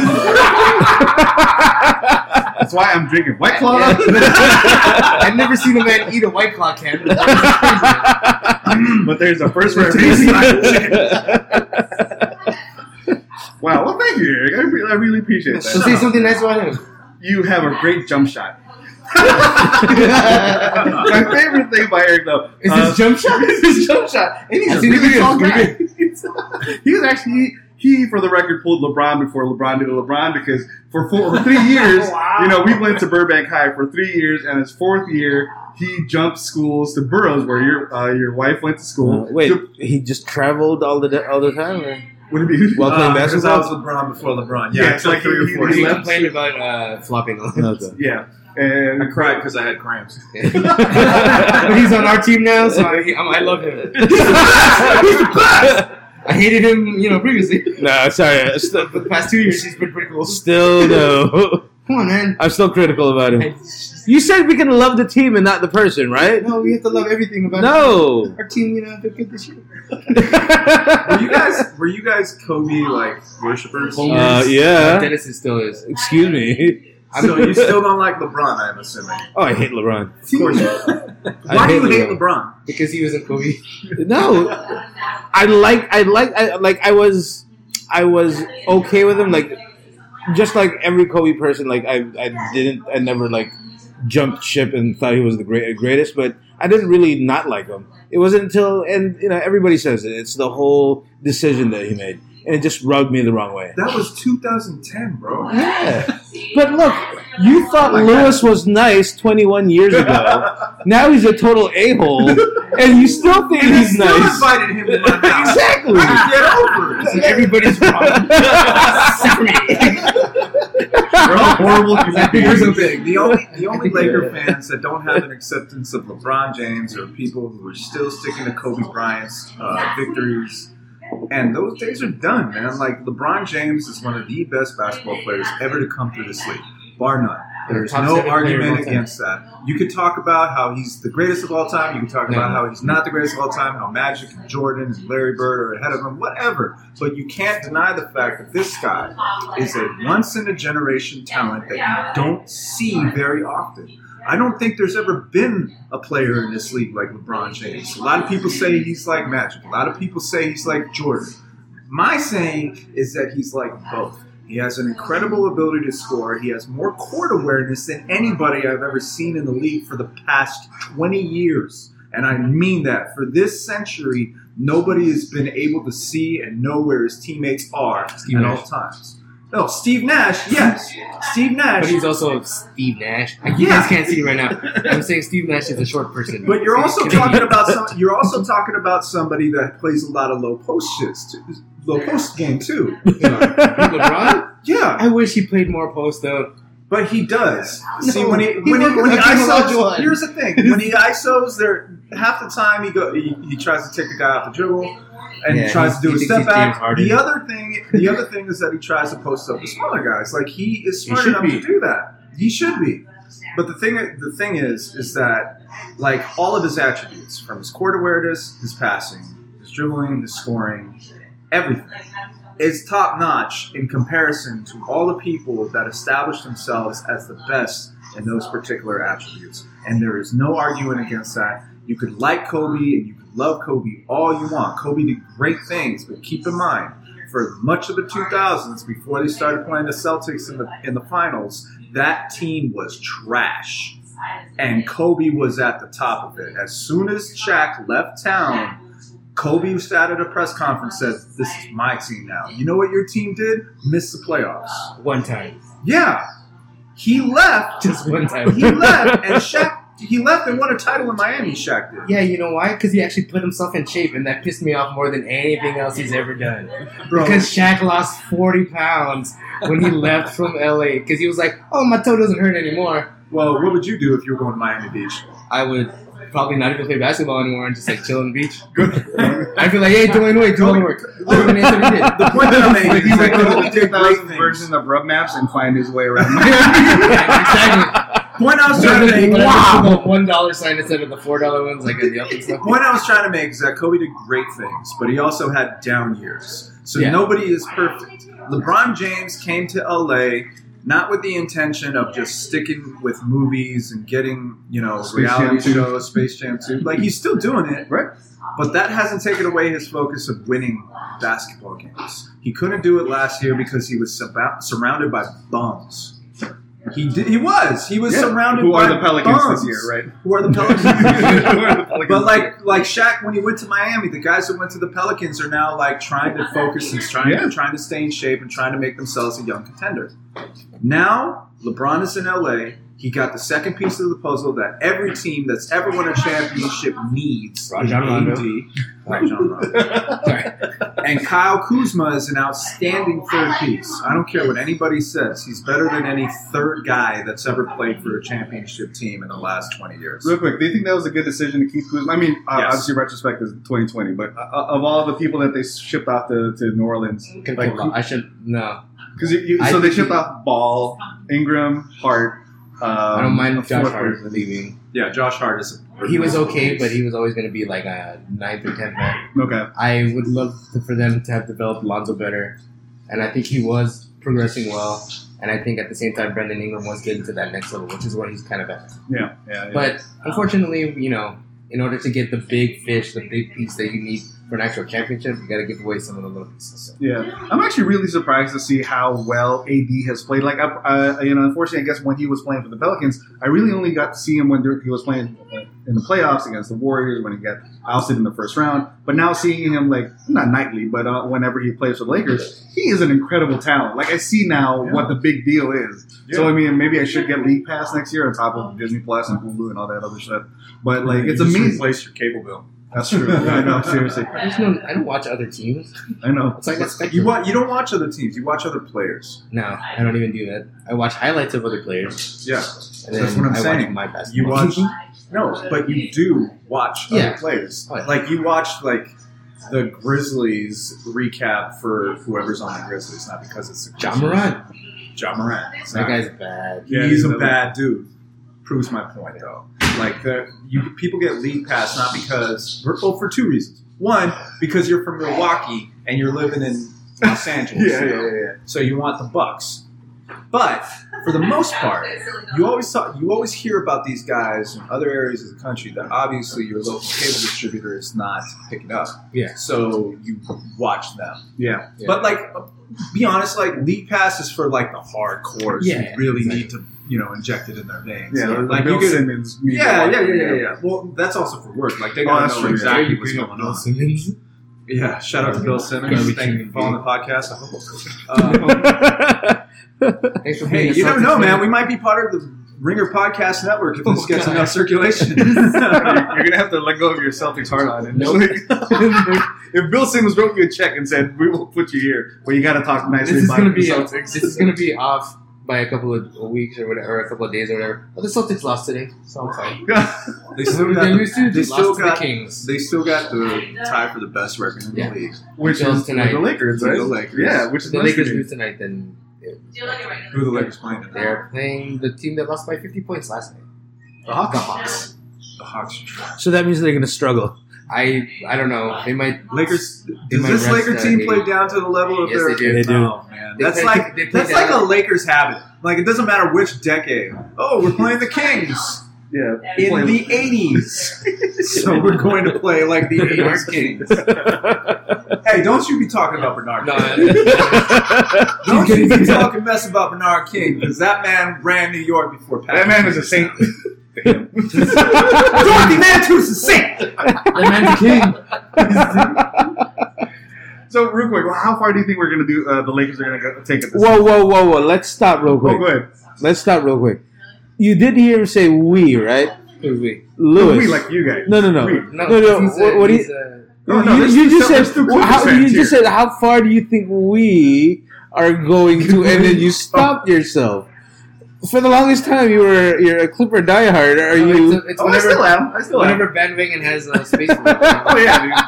back. That's why I'm drinking White Claw. I've never seen a man eat a White Claw can before. But there's a first for every Wow, well, thank you, Eric. I really, I really appreciate So that. say something nice about him. You have a great jump shot. My favorite thing by Eric, though, Is uh, his jump shot? is his jump shot. And he's I a see the really videos. tall guy. He was actually he, for the record, pulled LeBron before LeBron did LeBron because for four, for three years, Wow. you know, we went to Burbank High for three years, and his fourth year, he jumped schools to Burroughs, where your uh, your wife went to school. Uh, wait, So- he just traveled all the all the time? Or? what do you mean? While playing Uh, because I basketball? was LeBron before LeBron. Yeah, Yeah, it's it's like like three he- or four he He years. complained about uh, flopping. Okay. Yeah, and I cried because I had cramps. But he's on our team now, so I, I'm, I love him. He's the best. I hated him, you know, previously. No, sorry. uh, Still, For the past two years, he's been pretty cool. still no. Come on, man. I'm still critical about him. I- You said we can love the team and not the person, right? No, we have to love everything about No. our team. You know, they're good this year. Were you guys were you guys Kobe like worshippers? Uh, yeah. Dennis is still is. Excuse me. So you still don't like LeBron, I'm assuming. Oh, I hate LeBron. Of course you do. Why do you hate LeBron? Because he wasn't Kobe. No, I like, I like, I like, I was, I was okay with him. Like, just like every Kobe person, like I, I didn't, I never like jumped ship and thought he was the great, greatest, but I didn't really not like him. It wasn't until, and you know, everybody says it. It's the whole decision that he made, and it just rubbed me the wrong way. That was two thousand ten, bro. Yeah. But look, you thought Lewis was nice twenty-one years ago. Now he's a total a-hole, and you still think And I he's still nice. invited him to my house. Exactly. Get over it. So everybody's wrong. Except for me. We're all horrible human beings. Here's the thing: the only the only Laker fans that don't have an acceptance of LeBron James are people who are still sticking to Kobe Bryant's uh, victories. And those days are done, man. Like, LeBron James is one of the best basketball players ever to come through this league, bar none. There's Top no seven player of all argument time. against that. You could talk about how he's the greatest of all time. You can talk No. about how he's not the greatest of all time, how Magic and Jordan and Larry Bird are ahead of him, whatever. But you can't deny the fact that this guy is a once-in-a-generation talent that you don't see very often. I don't think there's ever been a player in this league like LeBron James. A lot of people say he's like Magic. A lot of people say he's like Jordan. My saying is that he's like both. He has an incredible ability to score. He has more court awareness than anybody I've ever seen in the league for the past twenty years. And I mean that. For this century, nobody has been able to see and know where his teammates are Steve at Nash. all times. No, Steve Nash, yes. Steve Nash. But he's also Steve Nash. Like, you Yeah. guys can't see right now. I'm saying Steve Nash is a short person. But you're also He's Canadian. talking about some. You're also talking about somebody that plays a lot of low post shits, too, low post game too. LeBron? Yeah, I wish he played more post though. but he does. No, See, when he he when he, works when he with Hakeem isos, Olajuwon. here's the thing: when he isos, there half the time he go he, he tries to take the guy off the dribble and Yeah, tries to do he a thinks step he's James back. Harden. The other thing, the other thing is that he tries to post up the smaller guys. Like he is smart should enough be. to do that. He should be. But the thing, the thing is, is that like all of his attributes, from his court awareness, his passing, his dribbling, his scoring, everything, is top notch in comparison to all the people that established themselves as the best in those particular attributes. And there is no arguing against that. You could like Kobe and you could love Kobe all you want. Kobe did great things, but keep in mind, for much of the two thousands, before they started playing the Celtics in the in the finals, that team was trash. And Kobe was at the top of it. As soon as Shaq left town, Kobe sat at a press conference and said, "This is my team now." You know what your team did? Missed the playoffs. One time. Yeah. He left. Just one time. He left, and Shaq, he left and won a title in Miami, Shaq did. Yeah, you know why? Because he actually put himself in shape, and that pissed me off more than anything else he's ever done. Bro. Because Shaq lost forty pounds when he left from L A. Because he was like, oh, my toe doesn't hurt anymore. Well, what would you do if you were going to Miami Beach? I would probably not even play basketball anymore and just like chill on the beach. I'd be like, hey, Dwayne Wade, do all the work. Look what Anthony did. The point that I'm making Like, is he that would go Kobe to the did great two thousand things. version of Rub Maps and find his way around. Exactly. Point I was trying to make. Wow. The one dollar sign instead of the four dollar ones, like at the up and stuff. point I was trying to make is that Kobe did great things, but he also had down years. So Yeah. nobody is perfect. LeBron James came to L A not with the intention of just sticking with movies and getting, you know, Space reality Jam two. shows, Space Jam two. Like, he's still doing it. Right. But that hasn't taken away his focus of winning basketball games. He couldn't do it last year because he was sub- surrounded by bums. He did, he was. He was Yeah. surrounded Who by are the Pelicans bums. this year, right? Who are the Pelicans? Who are the Pelicans But this like year? like Shaq when he went to Miami, the guys that went to the Pelicans are now like trying to focus and trying Yeah. to trying to stay in shape and trying to make themselves a young contender. Now LeBron is in L A. He got the second piece of the puzzle that every team that's ever won a championship needs. Rajon Rondo. A D. Rajon Rondo. Sorry. And Kyle Kuzma is an outstanding third piece. I don't care what anybody says. He's better than any third guy that's ever played for a championship team in the last twenty years. Real quick, do you think that was a good decision to keep Kuzma? I mean, uh, Yes. obviously, retrospect is twenty twenty, but uh, of all the people that they shipped off to, to New Orleans, like, I should no. because you, you, I so they think shipped he- off Ball, Ingram, Hart. Um, I don't mind a Josh fourth Hart person. leaving. Yeah, Josh Hart is. A He was okay, but he was always going to be like a ninth or tenth man. Okay. I would love to, for them to have developed Lonzo better, and I think he was progressing well. And I think at the same time, Brandon Ingram was getting to that next level, which is where he's kind of at. Yeah. Yeah. yeah. But unfortunately, you know, in order to get the big fish, the big piece that you need for an actual championship, you got to give away some of the little pieces. So. Yeah, I'm actually really surprised to see how well A D has played. Like, I- uh, you know, unfortunately, I guess when he was playing for the Pelicans, I really only got to see him when he was playing in the playoffs against the Warriors when he got ousted in the first round. But now seeing him, like, not nightly, but uh, whenever he plays for the Lakers, he is an incredible talent. Like, I see now Yeah. what the big deal is. So, Yeah. I mean, maybe I should get League Pass next year on top of Disney Plus and Hulu and all that other stuff. But, like, You it's just amazing. Replace your cable bill. That's true. I know, seriously. There's no, I don't watch other teams. I know. It's like a spectrum. You want you don't watch other teams. You watch other players. No, I don't even do that. I watch highlights of other players, Yeah. and then That's what I'm I saying. watch my basketball. You watch no, but you do watch Yeah. other players. Oh, yeah. Like you watched like the Grizzlies recap for whoever's on the Grizzlies, not because it's John Morant. John Morant. It's That not- guy's bad. Yeah, he's he's a a- bad dude. Proves my point though. Like the you people get league pass not because well for two reasons. One, because you're from Milwaukee and you're living in Los Angeles. Yeah, you yeah, know? yeah, yeah. So you want the Bucks. But for the most part, you always talk, you always hear about these guys in other areas of the country that obviously your local cable distributor is not picking up. Yeah. So you watch them. Yeah. Yeah. But like, be honest, like League Pass is for like the hardcores Yeah, who really exactly. need to, you know, inject it in their veins. Yeah, like like Bill you could, Simmons. me yeah, watching, yeah, yeah, yeah, yeah. Well, that's also for work. Like they gotta Oh, that's know true, yeah. exactly You what's bring up going Bill on. Simmons. Yeah, shout out to Bill Simmons. Garbage Thank you human for following the being. podcast. I hope. Um, Thanks for hey, being a you never Celtics know, man. fan. We might be part of the Ringer Podcast Network if this Oh, gets God. enough circulation. You're gonna have to let go of your Celtics heart on it. Nope. Like, if Bill Simmons wrote you a check and said, "We will put you here," well, you got to talk nicely This is about gonna the be Celtics. this is gonna be off by a couple of weeks or whatever, or a couple of days or whatever. But the Celtics lost today, so I'm fine. they still got, They used to. they They still lost to got, the Kings. they still got the tie for the best record in the Yeah. league. Which Bills is tonight. the Lakers, right? The Lakers. Yeah, which is The nice to Lakers me. lose tonight, then Who are the Lakers playing? today? they're playing the team that lost by fifty points last night. The Hawks. The Hawks. The Hawks are trash. So that means they're going to struggle. I I don't know. They might. Lakers. They Does might this rest, Laker uh, team they- play down to the level of Yes, their? they do. They do. Oh man, They that's play- like they play that's like a down. Lakers habit. Like it doesn't matter which decade. Oh, we're playing the Kings Yeah, in Playing- the eighties, so we're going to play like the eighties Kings. Hey, don't you be talking about Bernard No, King. Don't you be talking mess about Bernard King because that man ran New York before Pat. that man is a saint. Dorothy Mantus is a saint. the man's a king. So, real quick, well, how far do you think we're going to do? Uh, the Lakers are going to take it. This Whoa, whoa, whoa, whoa. Let's stop real Oh, quick. go ahead. Let's stop real quick. You did hear him say we, right? Who's we? Lewis. We like you guys. no, no, no. We. No, no. he's, uh, What, what do he's, you, uh, No, no, you, there's you two just separate- said two well, how, Clippers you fans just here. said how far do you think we are going to, and then you stopped yourself. For the longest time, you were you're a Clipper diehard. Are it's, you? it's Oh, I whenever, still am. I still am. whenever bandwagon has uh, space for it. Oh, yeah, dude.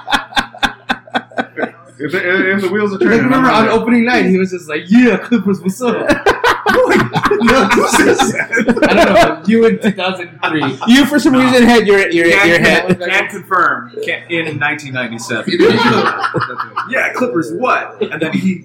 If the, if the wheels are Like, turning, remember I'm on out opening night, he was just like, "Yeah, Clippers, what's up?" there. No, who says that? I don't know. You in two thousand three. You for some reason had your your your Can, head. can, can confirm can, in nineteen ninety-seven. You did. Yeah, Clippers. What? And then he.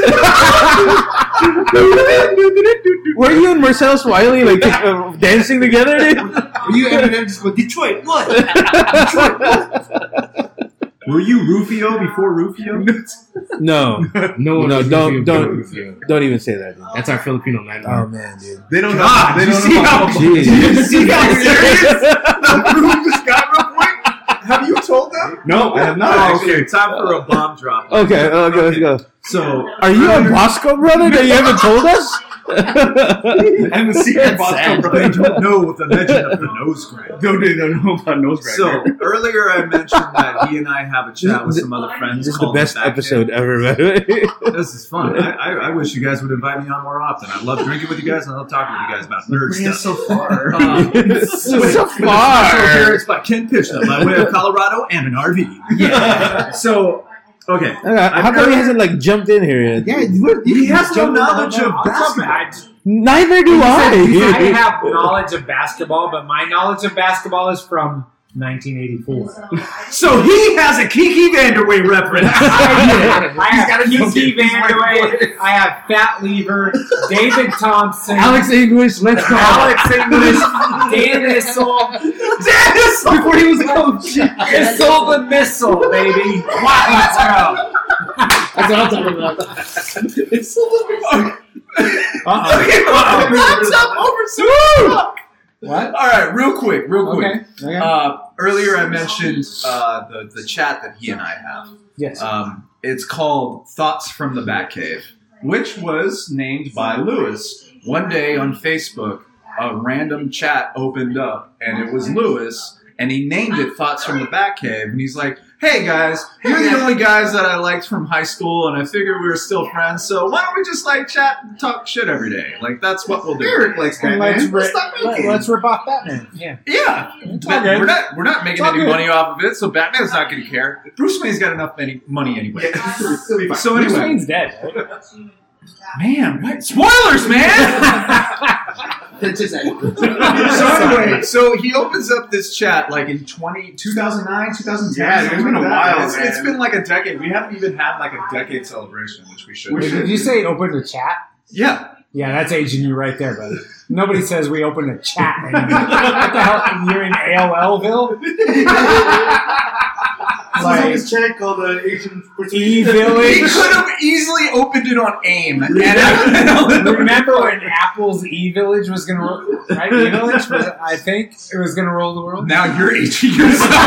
Were you and Marcellus Wiley like uh, dancing together? Dude? You Eminem just go Detroit. What? Detroit. What? Were you Rufio before Rufio? No, No one no, was don't Rufio don't before Rufio. don't even say that. Dude. That's our Filipino Oh landmark. man, dude. They don't God, know. They did don't you see know how- how. Jeez. Did you see how serious the room just got real quick? Have you told them? No, I have not. Oh, actually. okay, time for a bomb drop. Okay, okay, let's go. So, Are you a earlier- Bosco brother that you haven't told us? And the secret Bosco They brother. don't know the legend of the nose grind. No, they don't know about nose grinder. So earlier I mentioned that he and I have a chat with some other friends. This is the called best Back Kid. episode ever, by the way. This is fun. I, I, I wish you guys would invite me on more often. I love drinking with you guys and I love talking with you guys about nerd Bring us stuff. so far. Um, so with- with a far. special appearance by Ken Pishna by way of Colorado and an R V. Yeah. So, okay. Okay, how come he hasn't like jumped in here yet? Yeah, you, He has no jumped in on knowledge that. of I'll jump in. basketball. I just- Neither do I I. have knowledge of basketball, but my knowledge of basketball is from nineteen eighty-four. So he has a Kiki Vanderway reference. I have gotta Kiki focus. Vanderway. I have Fat Lever, David Thompson, Alex English, let's go. Alex English, Dan Issel, Dennis! Before he was a coach. Issel the Missile, baby. Wow, let's go. That's what I'm talking about. Uh-oh. Okay, well, wraps up over some What? All right, real quick, real quick. Okay. okay. Uh, earlier I mentioned uh, the the chat that he and I have. yes. Um, it's called Thoughts from the Batcave, which was named by Lewis. One day on Facebook, a random chat opened up, and it was Lewis, and he named it Thoughts from the Batcave, and he's like, hey guys, you're the only guys that I liked from high school, and I figured we were still friends, so why don't we just like chat and talk shit every day? Like, that's what we'll do. Eric likes Batman. let's, rip, Stop let, making. let's rip off Batman. Yeah. Yeah, It's but all good. we're not we're not making It's all any good. money off of it, so Batman's not going to care. Bruce Wayne's got enough money, money anyway. Yeah, silly So Bruce anyway, Wayne's dead. Right? man, what? Spoilers, man. That's just So anyway, so he opens up this chat like in twenty, two thousand nine, two thousand ten. Yeah, it's been a while, It's, it's man. been like a decade. We haven't even had like a decade celebration, which we should. We Wait, should. did you say open the chat? Yeah. Yeah, that's aging you right there, buddy. Nobody says we open a chat anymore. What the hell? You're in A O Lville? Like this chat called uh, Asian E He Village? could have easily opened it on AIM. And Remember when Apple's E Village was going to roll? Right? E Village? Was, I think it was going to roll the world. now you're eighteen years old.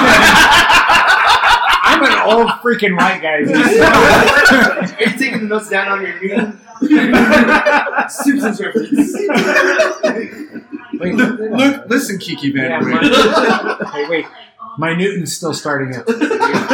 I'm an old freaking white guy. Are you taking the notes down on your knee? Simpsons reference. Wait, Look, listen, Kiki yeah, Van. my, hey, wait. My Newton's still starting up. Hold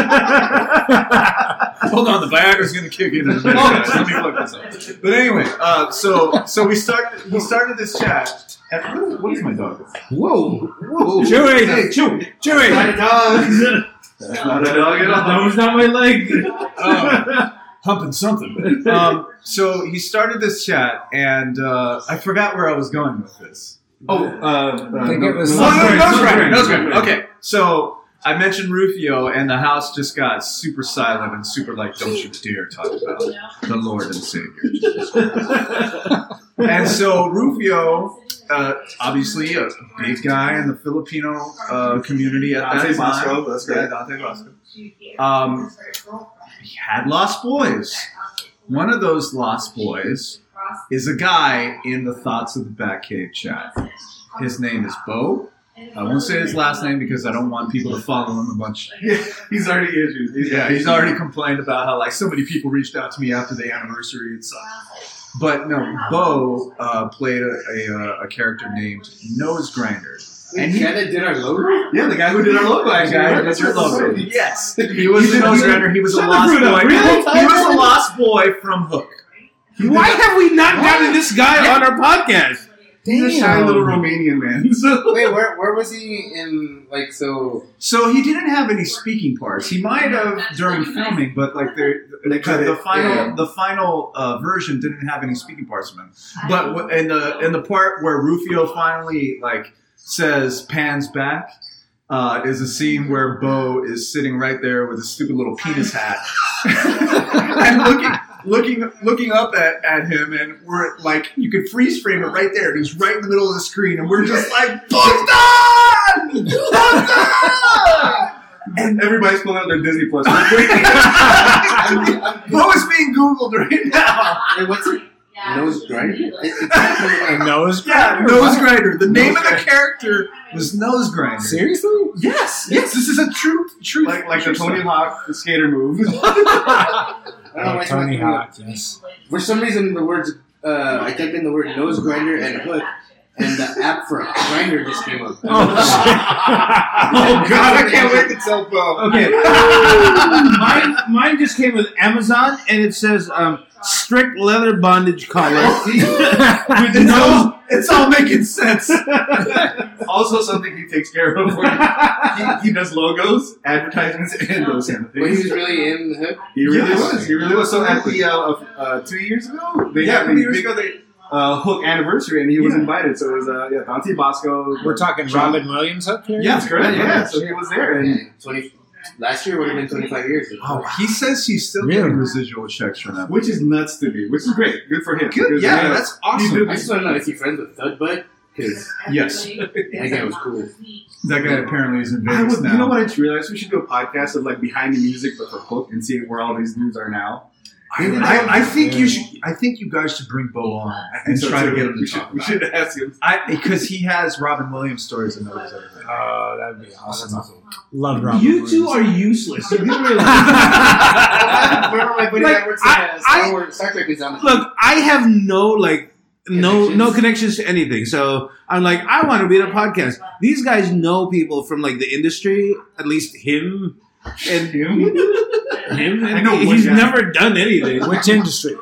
on, the Viagra's gonna kick in. In a minute, guys. Let me look this up. But anyway, uh, so so we started. We started this chat. And what, is, what is my dog? Whoa. Whoa. Chewy! Hey, Chewy. Chewy! Not a dog. That's not a dog at all. That was not my leg. Uh, humping something. Um, so he started this chat, and uh, I forgot where I was going with this. Oh, uh, I think it was- Oh, no, Nose nose grinder, grinder, nose grinder. Okay, so I mentioned Rufio, and the house just got super silent and super like, don't you dare talk about the Lord and Savior. And so Rufio, uh, obviously a big guy in the Filipino uh, community at Dante that time. Bosco, that's Yeah, right. Dante Bosco. Um, he had lost boys. One of those lost boys is a guy in the Thoughts of the Batcave chat. His name is Bo. I won't say his last name because I don't want people to follow him a bunch. Yeah, he's already issues. He's Yeah, he's already complained about how like so many people reached out to me after the anniversary and stuff. But no, Bo uh, played a, a, a character named Nose Grinder. And he did our logo? Yeah, the guy who did our logo. The Actually, guy right? who did your That's logo. right. Yes, he was He the did- Nose he did- Grinder. He was a Shut the lost fruit up, boy. really? He was a lost boy from Hook. Why have we not gotten this guy on our podcast? He's a shy little Romanian man. So. Wait, where where was he in, like, so... So he didn't have any speaking parts. He might have during filming, but like the They the, cut the it, final yeah. the final uh, version didn't have any speaking parts from him. But w- in the in the part where Rufio finally like says pans back. Uh, is a scene where Bo is sitting right there with a stupid little penis hat and looking, looking, looking up at, at him, and we're like, you could freeze frame it right there. And he's right in the middle of the screen, and we're just like, Bogdan! Bogdan! And everybody's pulling out their Disney Plus. Bo is being Googled right now. Wait, what's it? Nose grinder? It, it's A nose Yeah, grinder? Nose What? Grinder. The name Nose of the Grinder. character was Nose Grinder. Seriously? Yes, yes, this is a true, true. like like the true Tony story. Hawk skater move. I don't know Oh, why Tony it's not- Hawk, yes. For some reason, the words uh, I typed in the word nose grinder and hook, and the app for grinder just came up. Oh, Oh God, I can't wait to tell Bo. Okay. mine, mine just came with Amazon, and it says um, strict leather bondage collar. with It's no. all, it's all making sense. Also, something he takes care of. For you. He, he does logos, advertisements, and those kind of But he things. was really in the hook. He really Yes. was. He really was. So at the uh, uh, two years ago, they Yeah, had two the years big ago they. uh, Hook anniversary, and he was Yeah. invited. So it was uh, yeah, Dante Bosco. We're talking Sean- Robin Williams up here? Yeah, that's correct. Yeah, so he was there, and Yeah, twenty last year would have been twenty five years. Oh, wow. He says he's still Really? getting residual checks from that. which is nuts to me. Which is great. Good for him. Good. Because, Yeah, uh, that's he awesome. did- I just want to know if he's friends with Thud Bud because Yes, that guy was cool. that guy apparently is in I Vegas would, now. you know what I just realized? We should do a podcast of like behind the music but for Hook and see where all these dudes are now. I, I, I think you should. I think you guys should bring Bo on and So try to too, get him we to should, talk we about it. should ask him. I because he has Robin Williams stories and knows everything. Oh, that'd be awesome. Love Robin You Williams. two are useless. You didn't realize. Remember my buddy Like, that works I- at uh, Star I- Wars, Star Trek is on the Look, I have no like no Connections? no connections to anything. So I'm like, I want to be in a podcast. These guys know people from like the industry, at least him and him. him and I know one he's guy. never done anything. Which industry?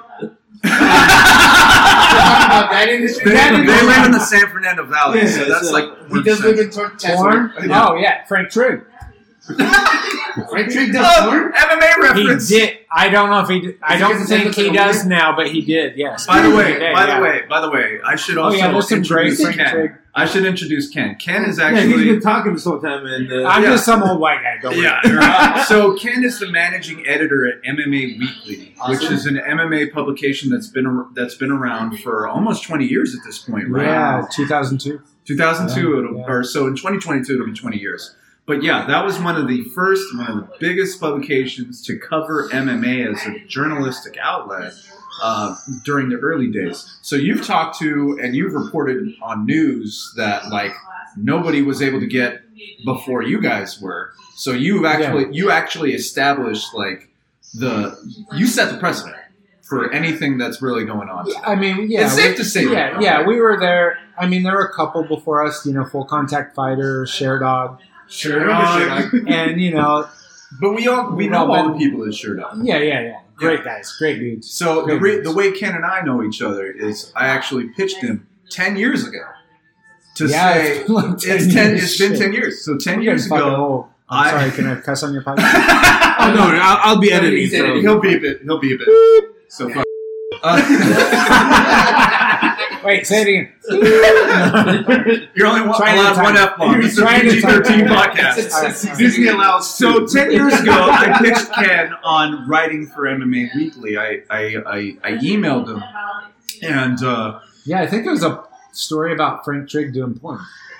about that industry. They, That they industry. live in the San Fernando Valley, Yeah, so that's so- like He does live in Tor- Porn? Chatsworth. Oh, yeah. Frank Trigg. Frank Trigg does Oh, porn? M M A He reference. did. I don't know if he did. I Is it don't because it think sounds he like a does woman? now, but he did, yes. By the way, He did, by yeah. the way, by the way, I should Oh, also yeah, there's some great introduce Frank Ken. Trigg. I should introduce Ken. Ken is Yeah, he's actually been talking this whole time, and uh, I'm Yeah. just some old white guy. Don't worry. yeah. So Ken is the managing editor at M M A Weekly, which Awesome. is an M M A publication that's been ar- that's been around for almost twenty years at this point, right? Yeah, two thousand two. two thousand two, Yeah, it'll, yeah. or so in twenty twenty-two, it'll be twenty years. But yeah, that was one of the first, one of the biggest publications to cover M M A as a journalistic outlet uh, during the early days. So you've talked to and you've reported on news that like nobody was able to get before you guys were. So you've actually you actually established like the you set the precedent for anything that's really going on. I mean, yeah. It's safe we- to say Yeah, that. yeah. We were there. I mean, there were a couple before us, you know, Full Contact Fighter, Sherdog, Sure. Uh, and, you know, But we all we know all the people that shirt up. yeah, yeah, yeah. Great guys. Great dudes. So the, Great re- dudes. the way Ken and I know each other is I actually pitched him ten years ago to Yeah, say it's been like it's ten ten. years. It's been Shit. ten years. So ten We're years getting fucking ago, old. I'm I- sorry, can I cuss on your podcast? oh no, I'll, I'll be editing. He's So. editing. He'll beep it. He'll beep it. So fuck. uh, Wait, say it again. you're only one, Trying to allowed time one it. f bomb. You're This is a trying to P G thirteen time it. podcast. All right, all right. Disney allows. So ten years ago, I pitched Ken on writing for M M A Weekly. I I, I, I emailed him, and uh, Yeah, I think it was a story about Frank Trigg doing porn.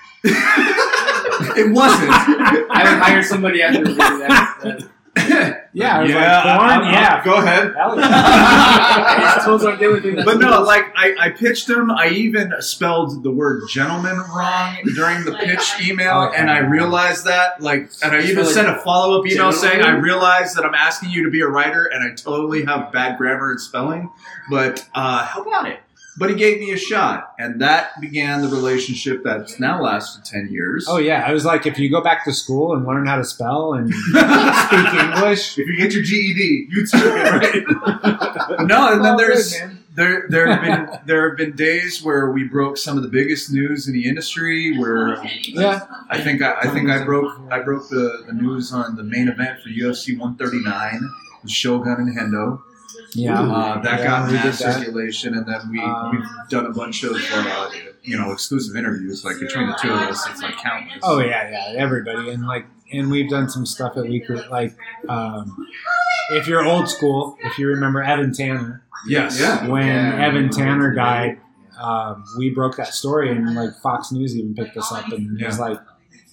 it wasn't. I would hire somebody after reading that. that- Yeah, I was yeah, like, porn? I'll- I'll- Yeah. Go ahead. Hell yeah. You're supposed to do anything that's But no, like I, I pitched him. I even spelled the word "gentleman" wrong during the pitch email, Oh, yeah. and I realized that. Like, and I You even spell sent it a follow up email saying, "I gentleman? realized that I'm asking you to be a writer, and I totally have bad grammar and spelling, but uh, how about it?" But he gave me a shot, and that began the relationship that's now lasted ten years. Oh, yeah. I was like, if you go back to school and learn how to spell and speak English. If you get your G E D, you too, right? No, and then All there's good, man. there there have been there have been days where we broke some of the biggest news in the industry. Where Yeah. I think I, I think I broke I broke the, the news on the main event for U F C one thirty-nine with Shogun and Hendo. Yeah. Uh, that Yeah, got we did mass that. circulation, and then we Um, we've done a bunch of uh, you know exclusive interviews. Like between the two of us, it's like countless. Oh, yeah, yeah. Everybody. And, like, and we've done some stuff at Weekly. Like, um, if you're old school, if you remember Evan Tanner, Yes. Yeah. when Yeah. Evan Tanner died, um, we broke that story, and, like, Fox News even picked us up and was Yeah. like,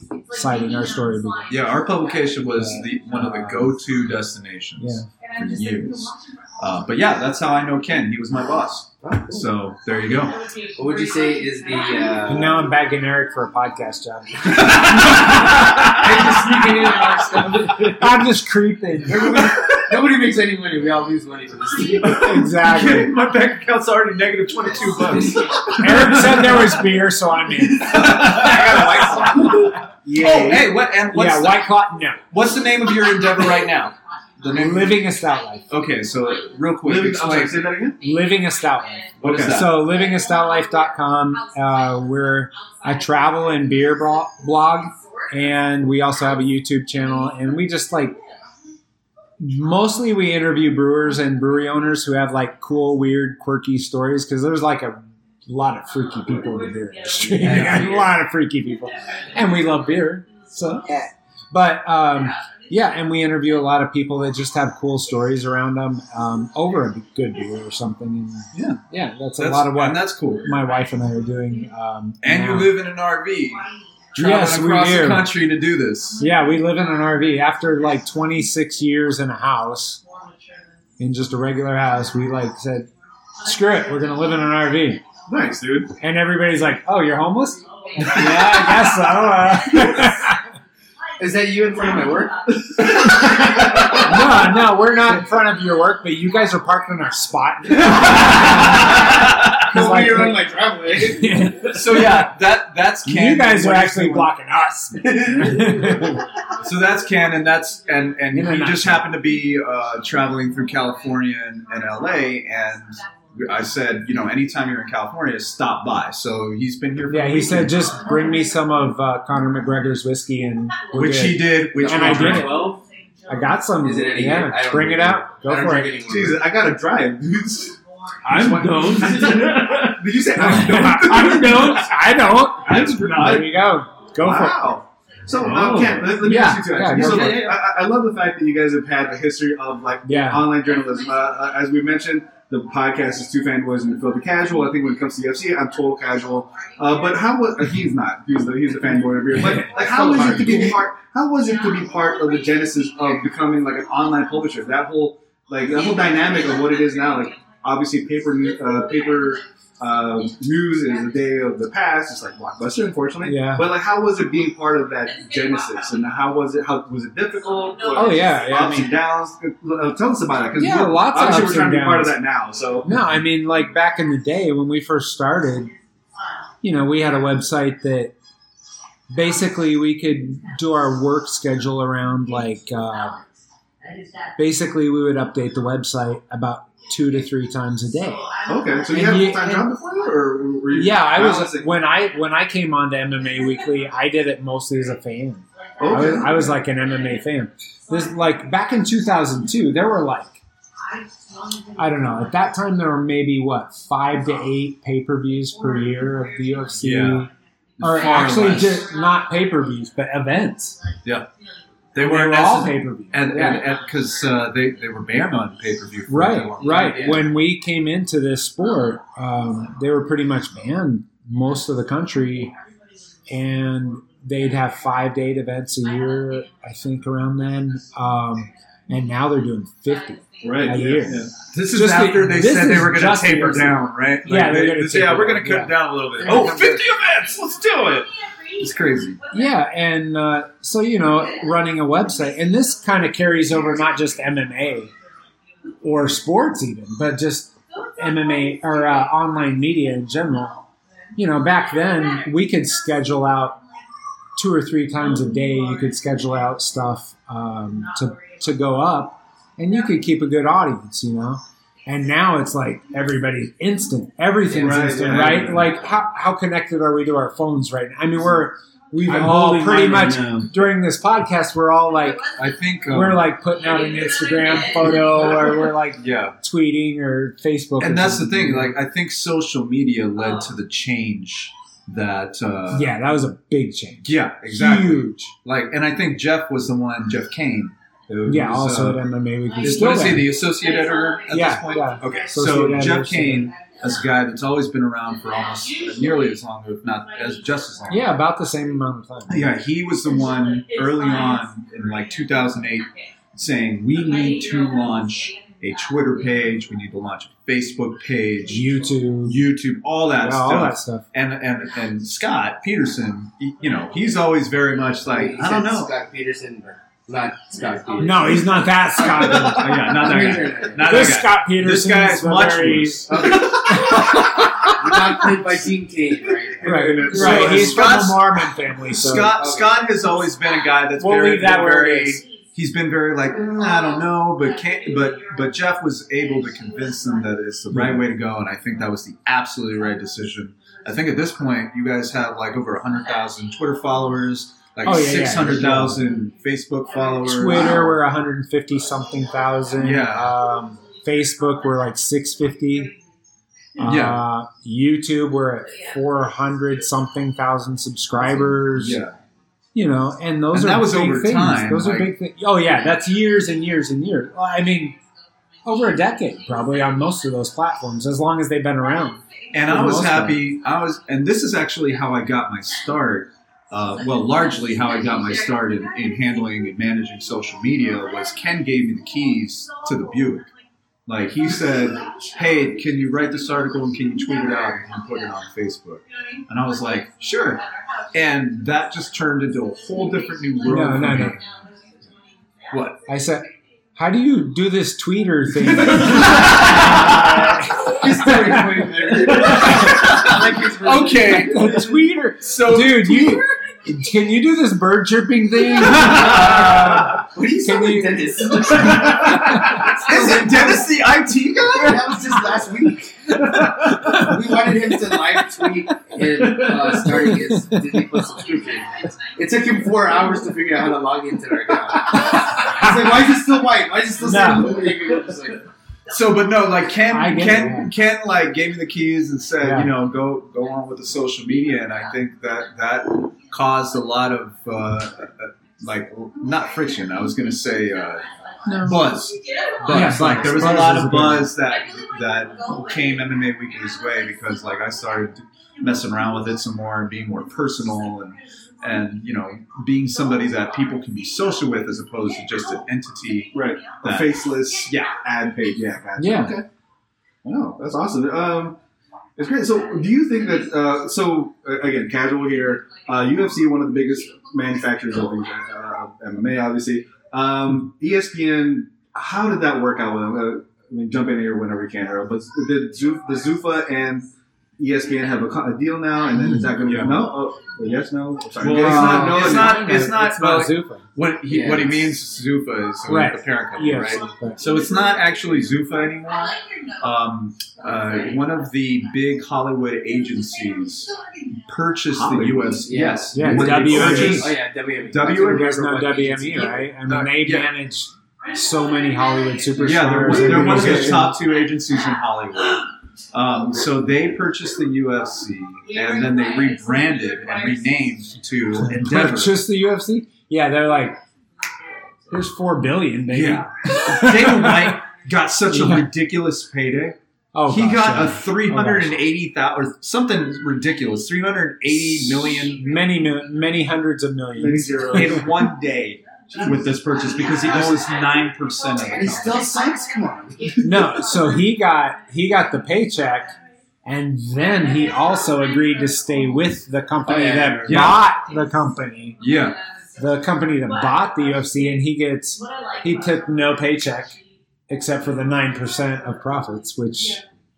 citing our story began. Yeah, our publication was the one of the go-to destinations for years. Uh, but yeah, that's how I know Ken. He was my boss. So there you go. What would you say is the? Uh, And now I'm bagging Eric for a podcast job. I'm just sneaking in our stuff. I'm just creeping. Nobody makes any money. We all lose money for this. Exactly. My bank account's already negative twenty-two bucks. Eric said there was beer, so I'm in. I got a White Claw. Yeah. Oh, hey, what? And what's yeah, the, White Claw, no. what's the name of your endeavor right now? The name. Living a Stout Life. Okay, so real quick, Living, I'm explain. sorry, say that again. Living a Stout Life. What is that? So living a stout life dot com. Uh, we're a travel and beer bro- blog, and we also have a YouTube channel. And we just like mostly we interview brewers and brewery owners who have like cool, weird, quirky stories because there's like a lot of freaky people in the beer industry. a lot of freaky people, and we love beer. So, yeah. But um, yeah, and we interview a lot of people that just have cool stories around them um, over a good beer or something. And Yeah. yeah, that's a That's, lot of what and that's cool. my wife and I are doing. Um, And now. you live in an R V, traveling Yes, we across do. the country to do this. Yeah, we live in an R V. After like twenty-six years in a house, in just a regular house, we like said, screw it, we're going to live in an R V. Nice, dude. And everybody's like, oh, you're homeless? Yeah, I guess so. Uh, Is that you in front of my work? no, no, we're not in front of your work, but you guys are parked in our spot. Because like- you're on my driveway. So yeah, that that's Ken. you guys are What do you actually think? blocking us. So that's Ken, and that's and and In a he just nutshell. happened to be uh, traveling through California and, and L A, and I said, you know, anytime you're in California, stop by. So he's been here. For Yeah, a he week. said, just bring me some of uh, Conor McGregor's whiskey, and we're which good. he did. Which And we I did drank. it. twelve? I got some. Is it any yeah, good? I don't bring drink it out. Go I don't for drink it. anymore. Jesus, I gotta drive, dudes. I'm don't. Did you say I I don't? don't. I don't. I'm not. There you go. Go for it. Wow. So, Oh. uh, Ken, let, let me Yeah, ask you two. yeah, actually. go so, for it. I, I love the fact that you guys have had a history of like Yeah. online journalism. Uh, uh, as we mentioned, the podcast is Two Fanboys and the Filthy Casual. I think when it comes to U F C, I'm total casual. Uh, but how was uh, he's not? He's the he's the fanboy over here. But like, how was it to be part? How was it to be part of the genesis of becoming like an online publisher? That whole like that whole dynamic of what it is now. Like obviously, paper uh, paper. Uh, news is a day of the past. It's like Blockbuster, unfortunately. Yeah. But like, how was it being part of that genesis, and how was it? How was it difficult? Oh, yeah, yeah, I ups mean- and downs. Uh, Tell us about it. 'cause Yeah, we're- lots of obviously ups we're trying and to be part of downs. that now. So No, I mean, like back in the day when we first started, you know, we had a website that basically we could do our work schedule around. Like, uh, basically, we would update the website about two to three times a day. okay, so you And had a you- full time and- job before that, or were you? Yeah, I was balancing? when I when I came on to M M A Weekly, I did it mostly as a fan. I was, Okay. I was like an M M A fan. This like back in two thousand two, there were like I don't know. At that time, there were maybe what five to eight pay per views per year of the U F C, Yeah. or Far actually less. just not pay per views, but events. Yeah, they They were, were all pay per views. and and because uh, they they were banned on pay per view. Right, right. Yeah. When we came into this sport, um, they were pretty much banned most of the country, and they'd have five to eight events a year, I think, around then. Um, and now they're doing fifty right. a yeah, year. yeah. This is Just the- after they this said they is were going to just the taper U F C. down, right? Yeah, they're they, gonna they say, yeah, taper we're going down, to cut yeah. it down a little bit. Yeah. Oh, fifty events, let's do it. It's crazy. Yeah, and uh, so, you know, running a website, and this kind of carries over not just M M A or sports even, but just M M A or uh, online media in general. You know, back then we could schedule out two or three times a day. You could schedule out stuff um, to to go up, and you could keep a good audience. You know, and now it's like everybody's instant. Everything's Right, instant, yeah. right? Like how how connected are we to our phones right now? I mean, we're we've I'm all holding pretty mine much right now. during this podcast. We're all like I think um, we're like putting out an Instagram photo, or we're like yeah. tweeting or Facebook. And or that's the something. thing. Like, I think social media led to the change that. Uh, yeah, that was a big change. Yeah, exactly. Huge. Like, and I think Jeff was the one, Jeff Kane, It Yeah, was, also uh, at M M A Weekly. is- Still what is he, there. the associate editor at Yeah, this point? yeah. Okay, Associate so editor, Jeff so- Kane, as a guy that's always been around for almost nearly as long, if not as just as long. Yeah, about the same amount of time. Yeah, he was the one early on in like two thousand eight saying we need to launch a Twitter page, we need to launch a Facebook page, YouTube, YouTube, all that yeah, stuff. all that stuff. And and and Scott Peterson, he- you know, he's always very much like He I don't said know. Scott Peterson, but not Scott Peterson. No, he's not that Scott. Oh, yeah, not that guy. Not this that guy. Scott This Peterson. guy is much worse. Not played by Gene Kane, right? Right, And it's- right. So He's from Scott's- the Mormon family. So. Scott Okay. Scott has always been a guy that's We'll very, leave that been where it very is. he's been very like "Mm, I don't know, but can't, but but Jeff was able to convince them that it's the right way to go, and I think that was the absolutely right decision. I think at this point you guys have like over a hundred thousand Twitter followers, like Oh, yeah, yeah. six hundred thousand Facebook followers. Twitter, we're one hundred fifty something thousand. Yeah. Um, Facebook, we're like six fifty. Yeah. Uh, YouTube, we're at four hundred something thousand subscribers. Yeah. You know, and those And are that was big over things. time, Those are like- big things. Oh yeah, that's years and years and years. Well, I mean, over a decade probably on most of those platforms, as long as they've been around. And For I the was most part. happy. I was, and this is actually how I got my start. Uh, well, largely how I got my start in, in handling and managing social media was Ken gave me the keys to the Buick. Like he said, "Hey, can you write this article and can you tweet it out and put it on Facebook?" And I was like, "Sure." And that just turned into a whole different new world No, for no, me. no. What? I said, "How do you do this tweeter thing?" He's still recording there. I like his version. Okay. The tweeter. So, Dude, you can you do this bird chirping thing? Uh, What do you Can sound like you- Dennis? Is it Dennis the I T guy? That was just last week. We wanted him to live tweet him uh, starting his Disney Plus subscription. It took him four hours to figure out how to log into their account. He's like, why is it still white? Why is it still No. saying just like, So, but no, like Ken, I get Ken, it, Ken, like gave me the keys and said, Yeah. you know, go go on with the social media, and I think that that caused a lot of uh, uh, like not friction. I was going to say uh, No. buzz, buzz. Yeah, like there was buzz a lot is a of good buzz that that came M M A Weekly's way because like I started messing around with it some more and being more personal and. And you know, being somebody that people can be social with as opposed to just an entity. Right. A That- faceless Yeah. ad page. Yeah, gotcha. Yeah. Okay. Wow, that's awesome. Um, it's great. So, do you think that? Uh, so, uh, again, casual here. Uh, U F C, one of the biggest manufacturers of these, uh, M M A, obviously. Um, E S P N. How did that work out with them? Uh, I mean, jump in here whenever you can, Harold. But did Zuf- the Zuffa and E S P N have a, co- a deal now? And then is that going to Yeah. be no? Oh, well, yes, no. Sorry. Well, Yes, uh, not, no, it's and- not- it's not- It's not well, Zuffa. What he Yeah. what he means Zuffa is uh, Right. the parent company, Yes. right? Right. So it's not actually Zuffa anymore. Um, uh, one of the big Hollywood agencies purchased the Hollywood? U S. Yeah. Yes, Yeah, When they W M E. purchased- oh yeah, W M E. W M E. You guys know What W M agency- E, right? I mean, Uh, they yeah. manage so many Hollywood superstars. Yeah, they're, and they're one of the musicians. top two agencies in Hollywood. Um, so they purchased the U F C and then they rebranded and renamed to Endeavor. Purchase the U F C? Yeah, they're like, here's four billion, baby. Yeah. Dana White got such a Yeah. ridiculous payday. Oh, He gosh, got yeah. a three hundred and eighty thousand or something ridiculous, three hundred eighty million many, mil- many hundreds of Many millions. zeros. in one day with this purchase because he owns nine percent of And he it. still sucks. Come on. No, so he got he got the paycheck, and then he also agreed to stay with the company Oh, yeah, that yeah. bought the company, Yeah, the company that bought the U F C, and he gets he took no paycheck except for the nine percent of profits, which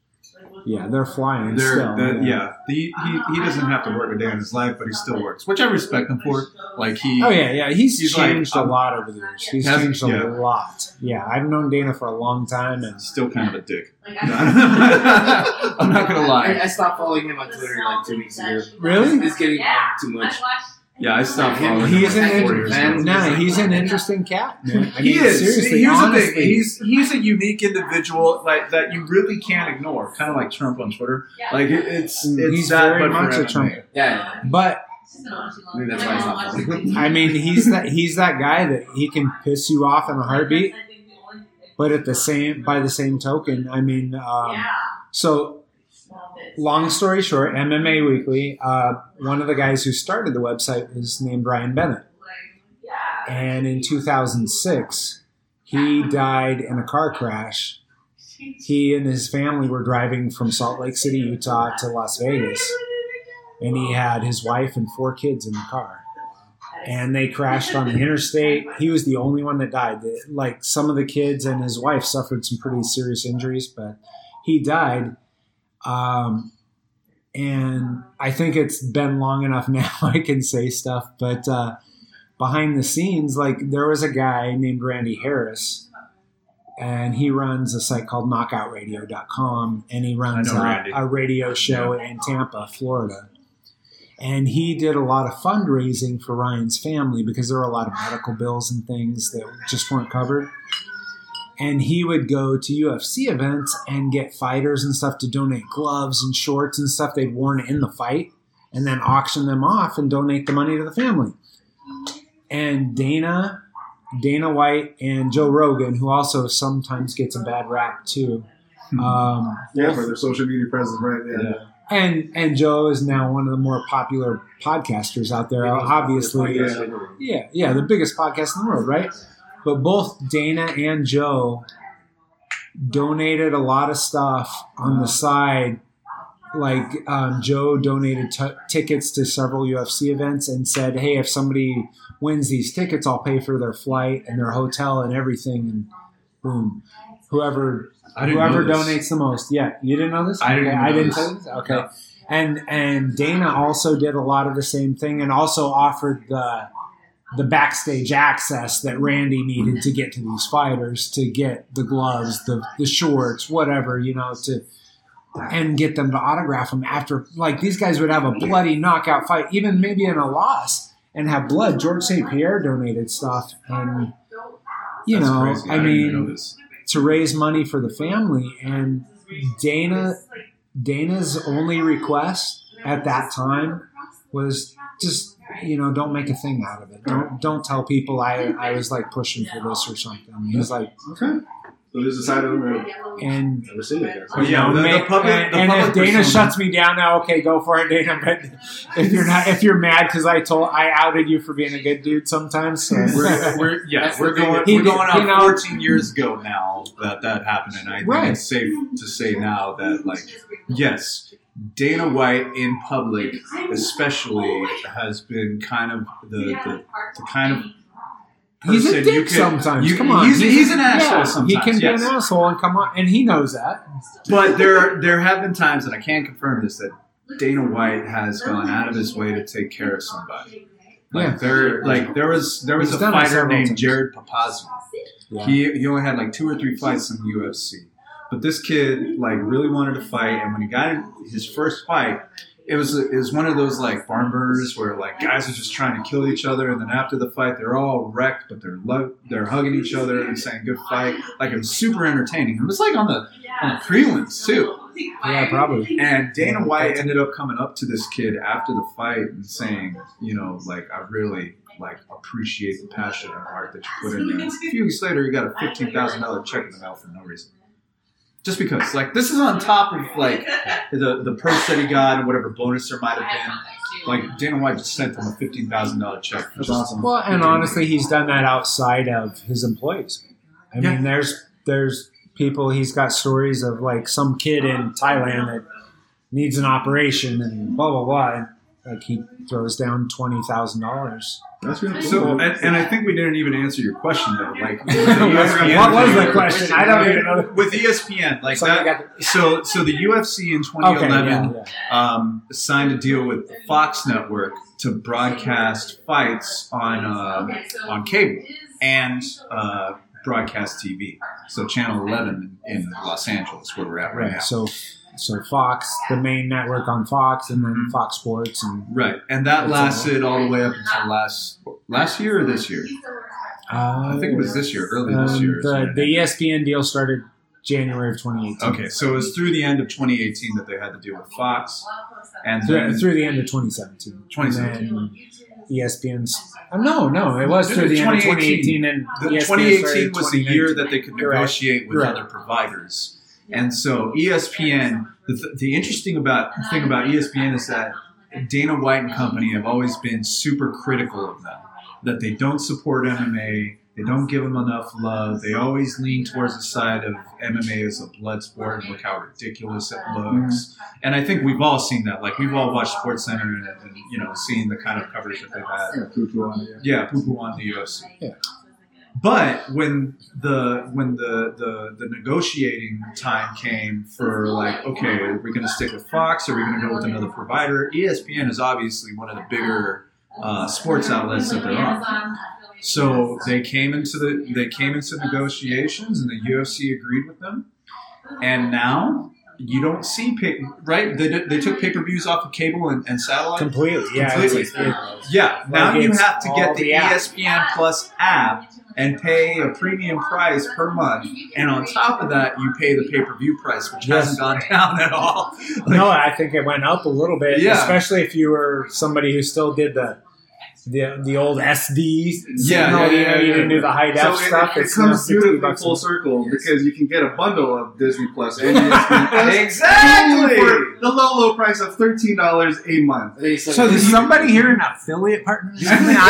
yeah, they're flying they're, still. the, yeah. The, he he doesn't have to work a day in his life, but he still works, which I respect him for. Like he, Oh yeah, yeah. He's, He's like, changed um, a lot over the years. He's has- changed a yeah. lot. Yeah, I've known Dana for a long time, and still kind of a dick. I'm not gonna I, lie. I stopped following him on Twitter like two weeks ago. really, It's getting too much. Yeah, I stopped Him- following he's him an like four in- years man, ago. no, he's an interesting cat, man. I He mean, is. seriously. Here's honestly, the thing. He's he's a unique individual like that you really can't ignore. Kind of like Trump on Twitter. Like it, it's it's he's that, very but for much a M M A. Trump. Yeah. But Maybe that's why it's not funny. I mean, he's that he's that guy that he can piss you off in a heartbeat. But at the same by the same token, I mean, um, so long story short, M M A Weekly. Uh, one of the guys who started the website was named Brian Bennett, and in two thousand six, he died in a car crash. He and his family were driving from Salt Lake City, Utah, to Las Vegas. And he had his wife and four kids in the car. And they crashed on the interstate. He was the only one that died. Like, some of the kids and his wife suffered some pretty serious injuries, but he died. Um, and I think it's been long enough now I can say stuff. But uh, behind the scenes, like, there was a guy named Randy Harris, and he runs a site called knockout radio dot com, and he runs a, a radio show in Tampa, Florida. And he did a lot of fundraising for Ryan's family because there were a lot of medical bills and things that just weren't covered. And he would go to U F C events and get fighters and stuff to donate gloves and shorts and stuff they'd worn in the fight, and then auction them off and donate the money to the family. And Dana, Dana White and Joe Rogan, who also sometimes gets a bad rap too. Um, yeah, for their social media presence, right? Yeah. yeah. And and Joe is now one of the more popular podcasters out there. Obviously, uh, yeah, yeah, the biggest podcast in the world, right? But both Dana and Joe donated a lot of stuff on the side. Like um, Joe donated t- tickets to several U F C events and said, "Hey, if somebody wins these tickets, I'll pay for their flight and their hotel and everything." And boom, whoever. Whoever donates the most. Yeah. You didn't know this? I didn't okay. know I didn't this. tell you this? Okay. No. And and Dana also did a lot of the same thing and also offered the the backstage access that Randy needed to get to these fighters, to get the gloves, the, the shorts, whatever, you know, to and get them to autograph them after. Like, these guys would have a bloody knockout fight, even maybe in a loss, and have blood. George Saint Pierre donated stuff. And, you That's know, crazy. I, I didn't even know mean... this. to raise money for the family. And Dana Dana's only request at that time was just, you know, don't make a thing out of it. Don't don't tell people I, I was like pushing for this or something. He's like, okay. So they decided to and never see it. you Yeah, know, the- the make- public- and, the and public if Dana persona- shuts me down now, okay, go for it, Dana. But if you're not, if you're mad because I told I outed you for being a good dude sometimes, so. We're, we're yeah, That's we're the thing going that- He we're did- going on you know- fourteen years ago now that that happened, and I think Right. it's safe to say now that, like, yes, Dana White in public, especially, has been kind of the the, the kind of He's a person dick you can- sometimes. you- come on, he's, he's an asshole yeah, sometimes. He can yes. be an asshole and come on, and he knows that. But there there have been times, and I can't confirm this, that Dana White has gone out of his way to take care of somebody. Like Yeah. there, like there was there was He's a done it fighter several named times. Jared Papazzi. Yeah. He he only had like two or three fights in the U F C, but this kid like really wanted to fight, and when he got his first fight, it was it was one of those like barn burners where like guys are just trying to kill each other, and then after the fight they're all wrecked, but they're lo- they're hugging each other and saying good fight. Like, it was super entertaining. It was like on the on the prelims too. Yeah, probably. And Dana White ended up coming up to this kid after the fight and saying, you know, like, I really like appreciate the passion and heart that you put in there. And a few weeks later, he got a fifteen thousand dollars check in the mail for no reason. Just because, like, this is on top of like the the purse that he got and whatever bonus there might have been. Like, Dana White just sent him a fifteen thousand dollars check. That's awesome. Well, and honestly, he's done that outside of his employees. I Yeah. mean, there's there's people. He's got stories of like some kid in Thailand that needs an operation and blah blah blah. And, like, he throws down twenty thousand dollars. That's really cool. So, and, and I think we didn't even answer your question though. Like, with the What E S P N was the thing- question? I don't even know. With E S P N, like Somebody that. got So, so the U F C in twenty Okay, eleven yeah, yeah. um, signed a deal with the Fox Network to broadcast fights on uh, on cable and uh, broadcast T V. So, Channel eleven in Los Angeles, where we're at right, now. Right. So, so Fox, the main network on Fox, and then Fox Sports, and Right, and that That's lasted all the way up until last last year or this year. uh, I think it was this year, early this um, year. the the E S P N deal started January of twenty eighteen. Okay, so it was through the end of twenty eighteen that they had to deal with Fox, and Through, then through the end of twenty seventeen. twenty seventeen. And then E S P N's. Oh, no, no, it was through the end of twenty eighteen. And The E S P N twenty eighteen started was the twenty year nineteen. that they could You're right. negotiate with You're right. other providers, and so E S P N. The, the interesting about thing about E S P N is that Dana White and company have always been super critical of them. That they don't support M M A, they don't give them enough love. They always lean towards the side of M M A as a blood sport and look how ridiculous it looks. And I think we've all seen that. Like we've all watched SportsCenter and, and you know seen the kind of coverage that they've had. Yeah, poo-poo on it, yeah. Yeah, poo-poo on the U F C. Yeah. But when the when the, the, the negotiating time came for like, okay, are we going to stick with Fox? Or are we going to go with another provider? E S P N is obviously one of the bigger uh, sports outlets that they're on. So they came into the they came into negotiations, and the U F C agreed with them. And now you don't see pay, right. They, they took pay per views off of cable and, and satellite. Completely, yeah. Completely. It's, it's, Yeah, now Like you it's have to all get the the E app. S P N Plus app and pay a premium price per month, and on top of that, you pay the pay-per-view price, which Yes. hasn't gone down at all. Like, no, I think it went up a little bit, Yeah. especially if you were somebody who still did the the the old S D. Yeah, signal, yeah, you yeah, know, you yeah. didn't do the high def So it, stuff. it, it It's now comes sixty beautifully bucks a full month. circle because you can get a bundle of Disney Plus and E S P N Plus Exactly. for the low, low price of thirteen dollars a month. So is somebody here an affiliate partner? I So don't know. you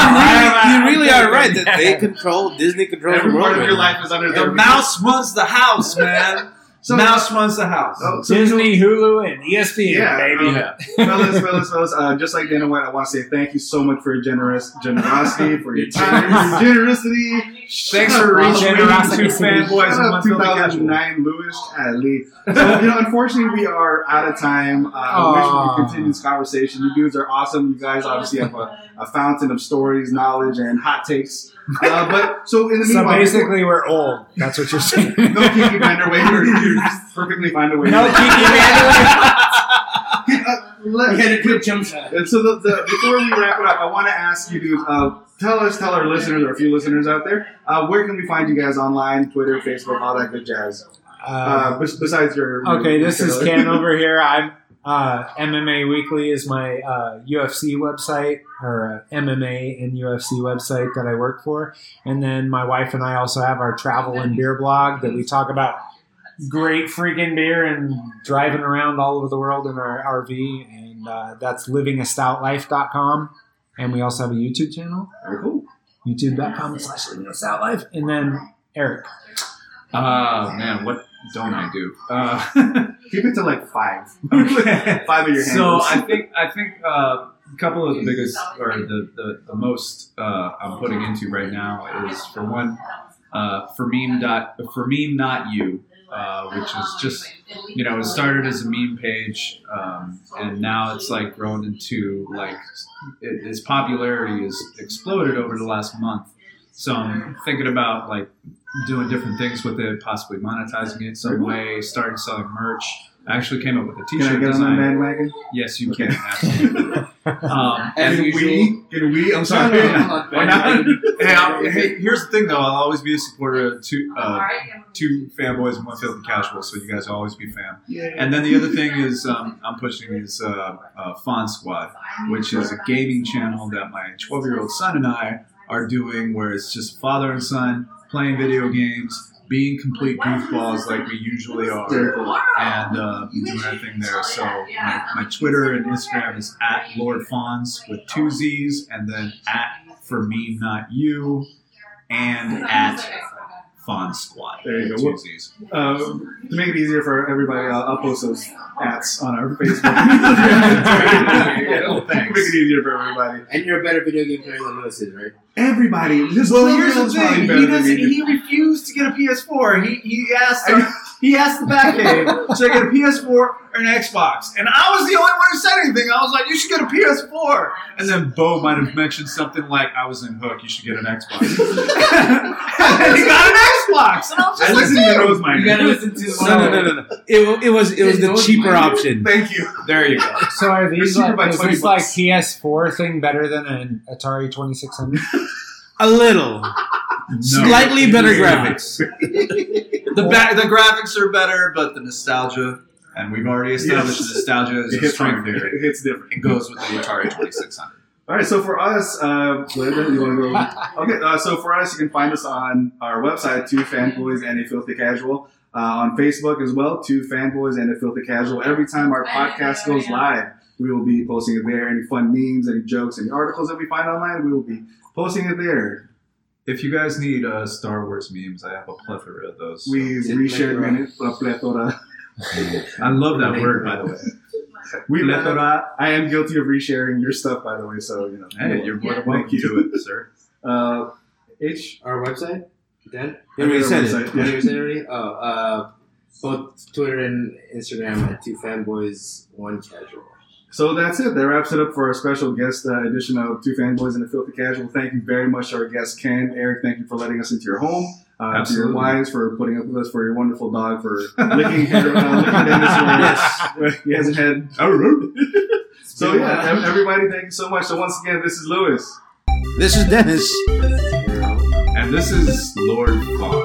I really, you really don't know. are right that they control Disney controls Every the world. part of right your now. life is under The their mouse runs the house, man. So- mouse runs the house. Oh, so you know- Disney, Hulu, and E S P N, Yeah, baby. um, fellas, fellas, fellas. Uh, just like Dana White, I want to say thank you so much for your generous generosity, for your time, your generosity. Thanks Shut for up, reaching Rob. out to Generosity. fanboys and Shout out one film two thousand casual. nine Lewis Ali. So, you know, unfortunately, we are out of time. Uh, I wish we Aw. could continue this conversation. You dudes are awesome. You guys obviously have a, a fountain of stories, knowledge, and hot takes. Uh, but so in the So meanwhile, basically, we're old. That's what you're saying. no Kiki Vanderway. You just perfectly find a way. No to- Kiki Vanderway. Uh, let- He had a good jump shot. And so the, the, before we wrap it up, I want to ask you dudes, uh, tell us, tell our listeners, or a few listeners out there, uh, where can we find you guys online, Twitter, Facebook, all that good jazz? Uh, Uh, bes- besides your... okay, your- this is Ken over here. I'm uh, M M A Weekly is my uh, U F C website, or uh, M M A and U F C website that I work for. And then my wife and I also have our travel and beer blog that we talk about great freaking beer and driving around all over the world in our R V. And uh, that's living a stout life dot com. And we also have a YouTube channel, Very cool. youtube.com slash living a stout life. And then Eric. Uh, man, what don't I do? Uh, Keep it to like five. Okay. Five of your So handles. I think I think uh, a couple of the biggest or the the, the most uh, I'm putting into right now is for one uh, for meme dot for meme not you, uh, which is just you know it started as a meme page um, and now it's like grown into like it, its popularity has exploded over the last month. So I'm thinking about like doing different things with it, possibly monetizing it some way, starting selling merch. I actually came up with a Can I t-shirt get on the design. bandwagon? Yes, you can. Absolutely. Um, As Can usual. we? Can we? I'm No, sorry. no, I'm not Why not? bandwagon. hey, I'll- hey, here's the thing though. I'll always be a supporter of two, uh, two fanboys and one filthy casual. So you guys will always be fam. Yeah. And then the other thing is um, I'm pushing is uh, uh, Fawn Squad, which is a gaming channel that my twelve-year-old son and I are doing, where it's just father and son playing video games, being complete goofballs like we usually are, Very cool. and uh, doing our thing there. So my, my Twitter and Instagram is at Lord Fawns with two Z's, and then at for me not you, and at Fawn Squad. There you with go. Two Z's. Uh, to make it easier for everybody, I'll, I'll post those ads on our Facebook. Oh, thanks. Make it easier for everybody. And you're a better video game player than Lewis is, right? Everybody. This Well, little here's the girl's probably thing. better He than doesn't. me. He refused to get a P S four. He he asked. He asked the Batcave, should I get a P S four or an Xbox? And I was the only one who said anything. I was like, you should get a P S four. And then Bo might have mentioned something like, I was in Hook. You should get an Xbox. And then he got an Xbox. And I was I just like, listen to dude. Rose Miner. You gotta listen to No, no, no, no, no. It, it was it was the Those cheaper minor- option. Thank you. There you go. So are these cheaper like, by is twenty this like bucks. P S four thing better than an Atari twenty-six hundred? A little. Slightly better graphics. The ba- the graphics are better, but the nostalgia, and we've already established Yes. nostalgia is It a hits strength different. here. It hits different. It goes with the Atari twenty-six hundred. All right, so for us, uh, Linda, you want to go? Okay, uh, so for us, you can find us on our website, Two Fanboys and a Filthy Casual, uh, on Facebook as well, Two Fanboys and a Filthy Casual. Every time our podcast goes live, we will be posting it there. Any fun memes, any jokes, any articles that we find online, we will be posting it there. If you guys need uh, Star Wars memes, I have a plethora of those. so- We reshared minute, a plethora. I love that word, by the way. We Plethora. I am guilty of resharing your stuff, by the way. So you know. Hey, you're more than Thank welcome you. to it, sir. Uh, H. Our website? Dan? You already said it. Website, Yeah. yeah. You said it already? Oh, uh, both Twitter and Instagram at Two Fanboys, One Casual. So that's it. That wraps it up for our special guest uh, edition of Two Fanboys and a Filthy Casual. Thank you very much to our guest, Ken. Eric, thank you for letting us into your home. Uh, to your Absolutely. wives for putting up with us, for your wonderful dog for licking, her, uh, licking Dennis. Yes. He hasn't had. So yeah, ev- everybody, thank you so much. So once again, this is Lewis. This is Dennis. And this is Lord Claus.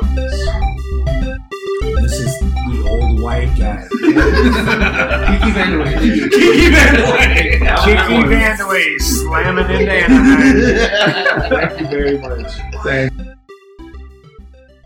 This is the old white guy. Kiki Vandeweghe. Kiki Vandeweghe. Kiki Vandeweghe slamming into Anaheim. Thank you very much. Thank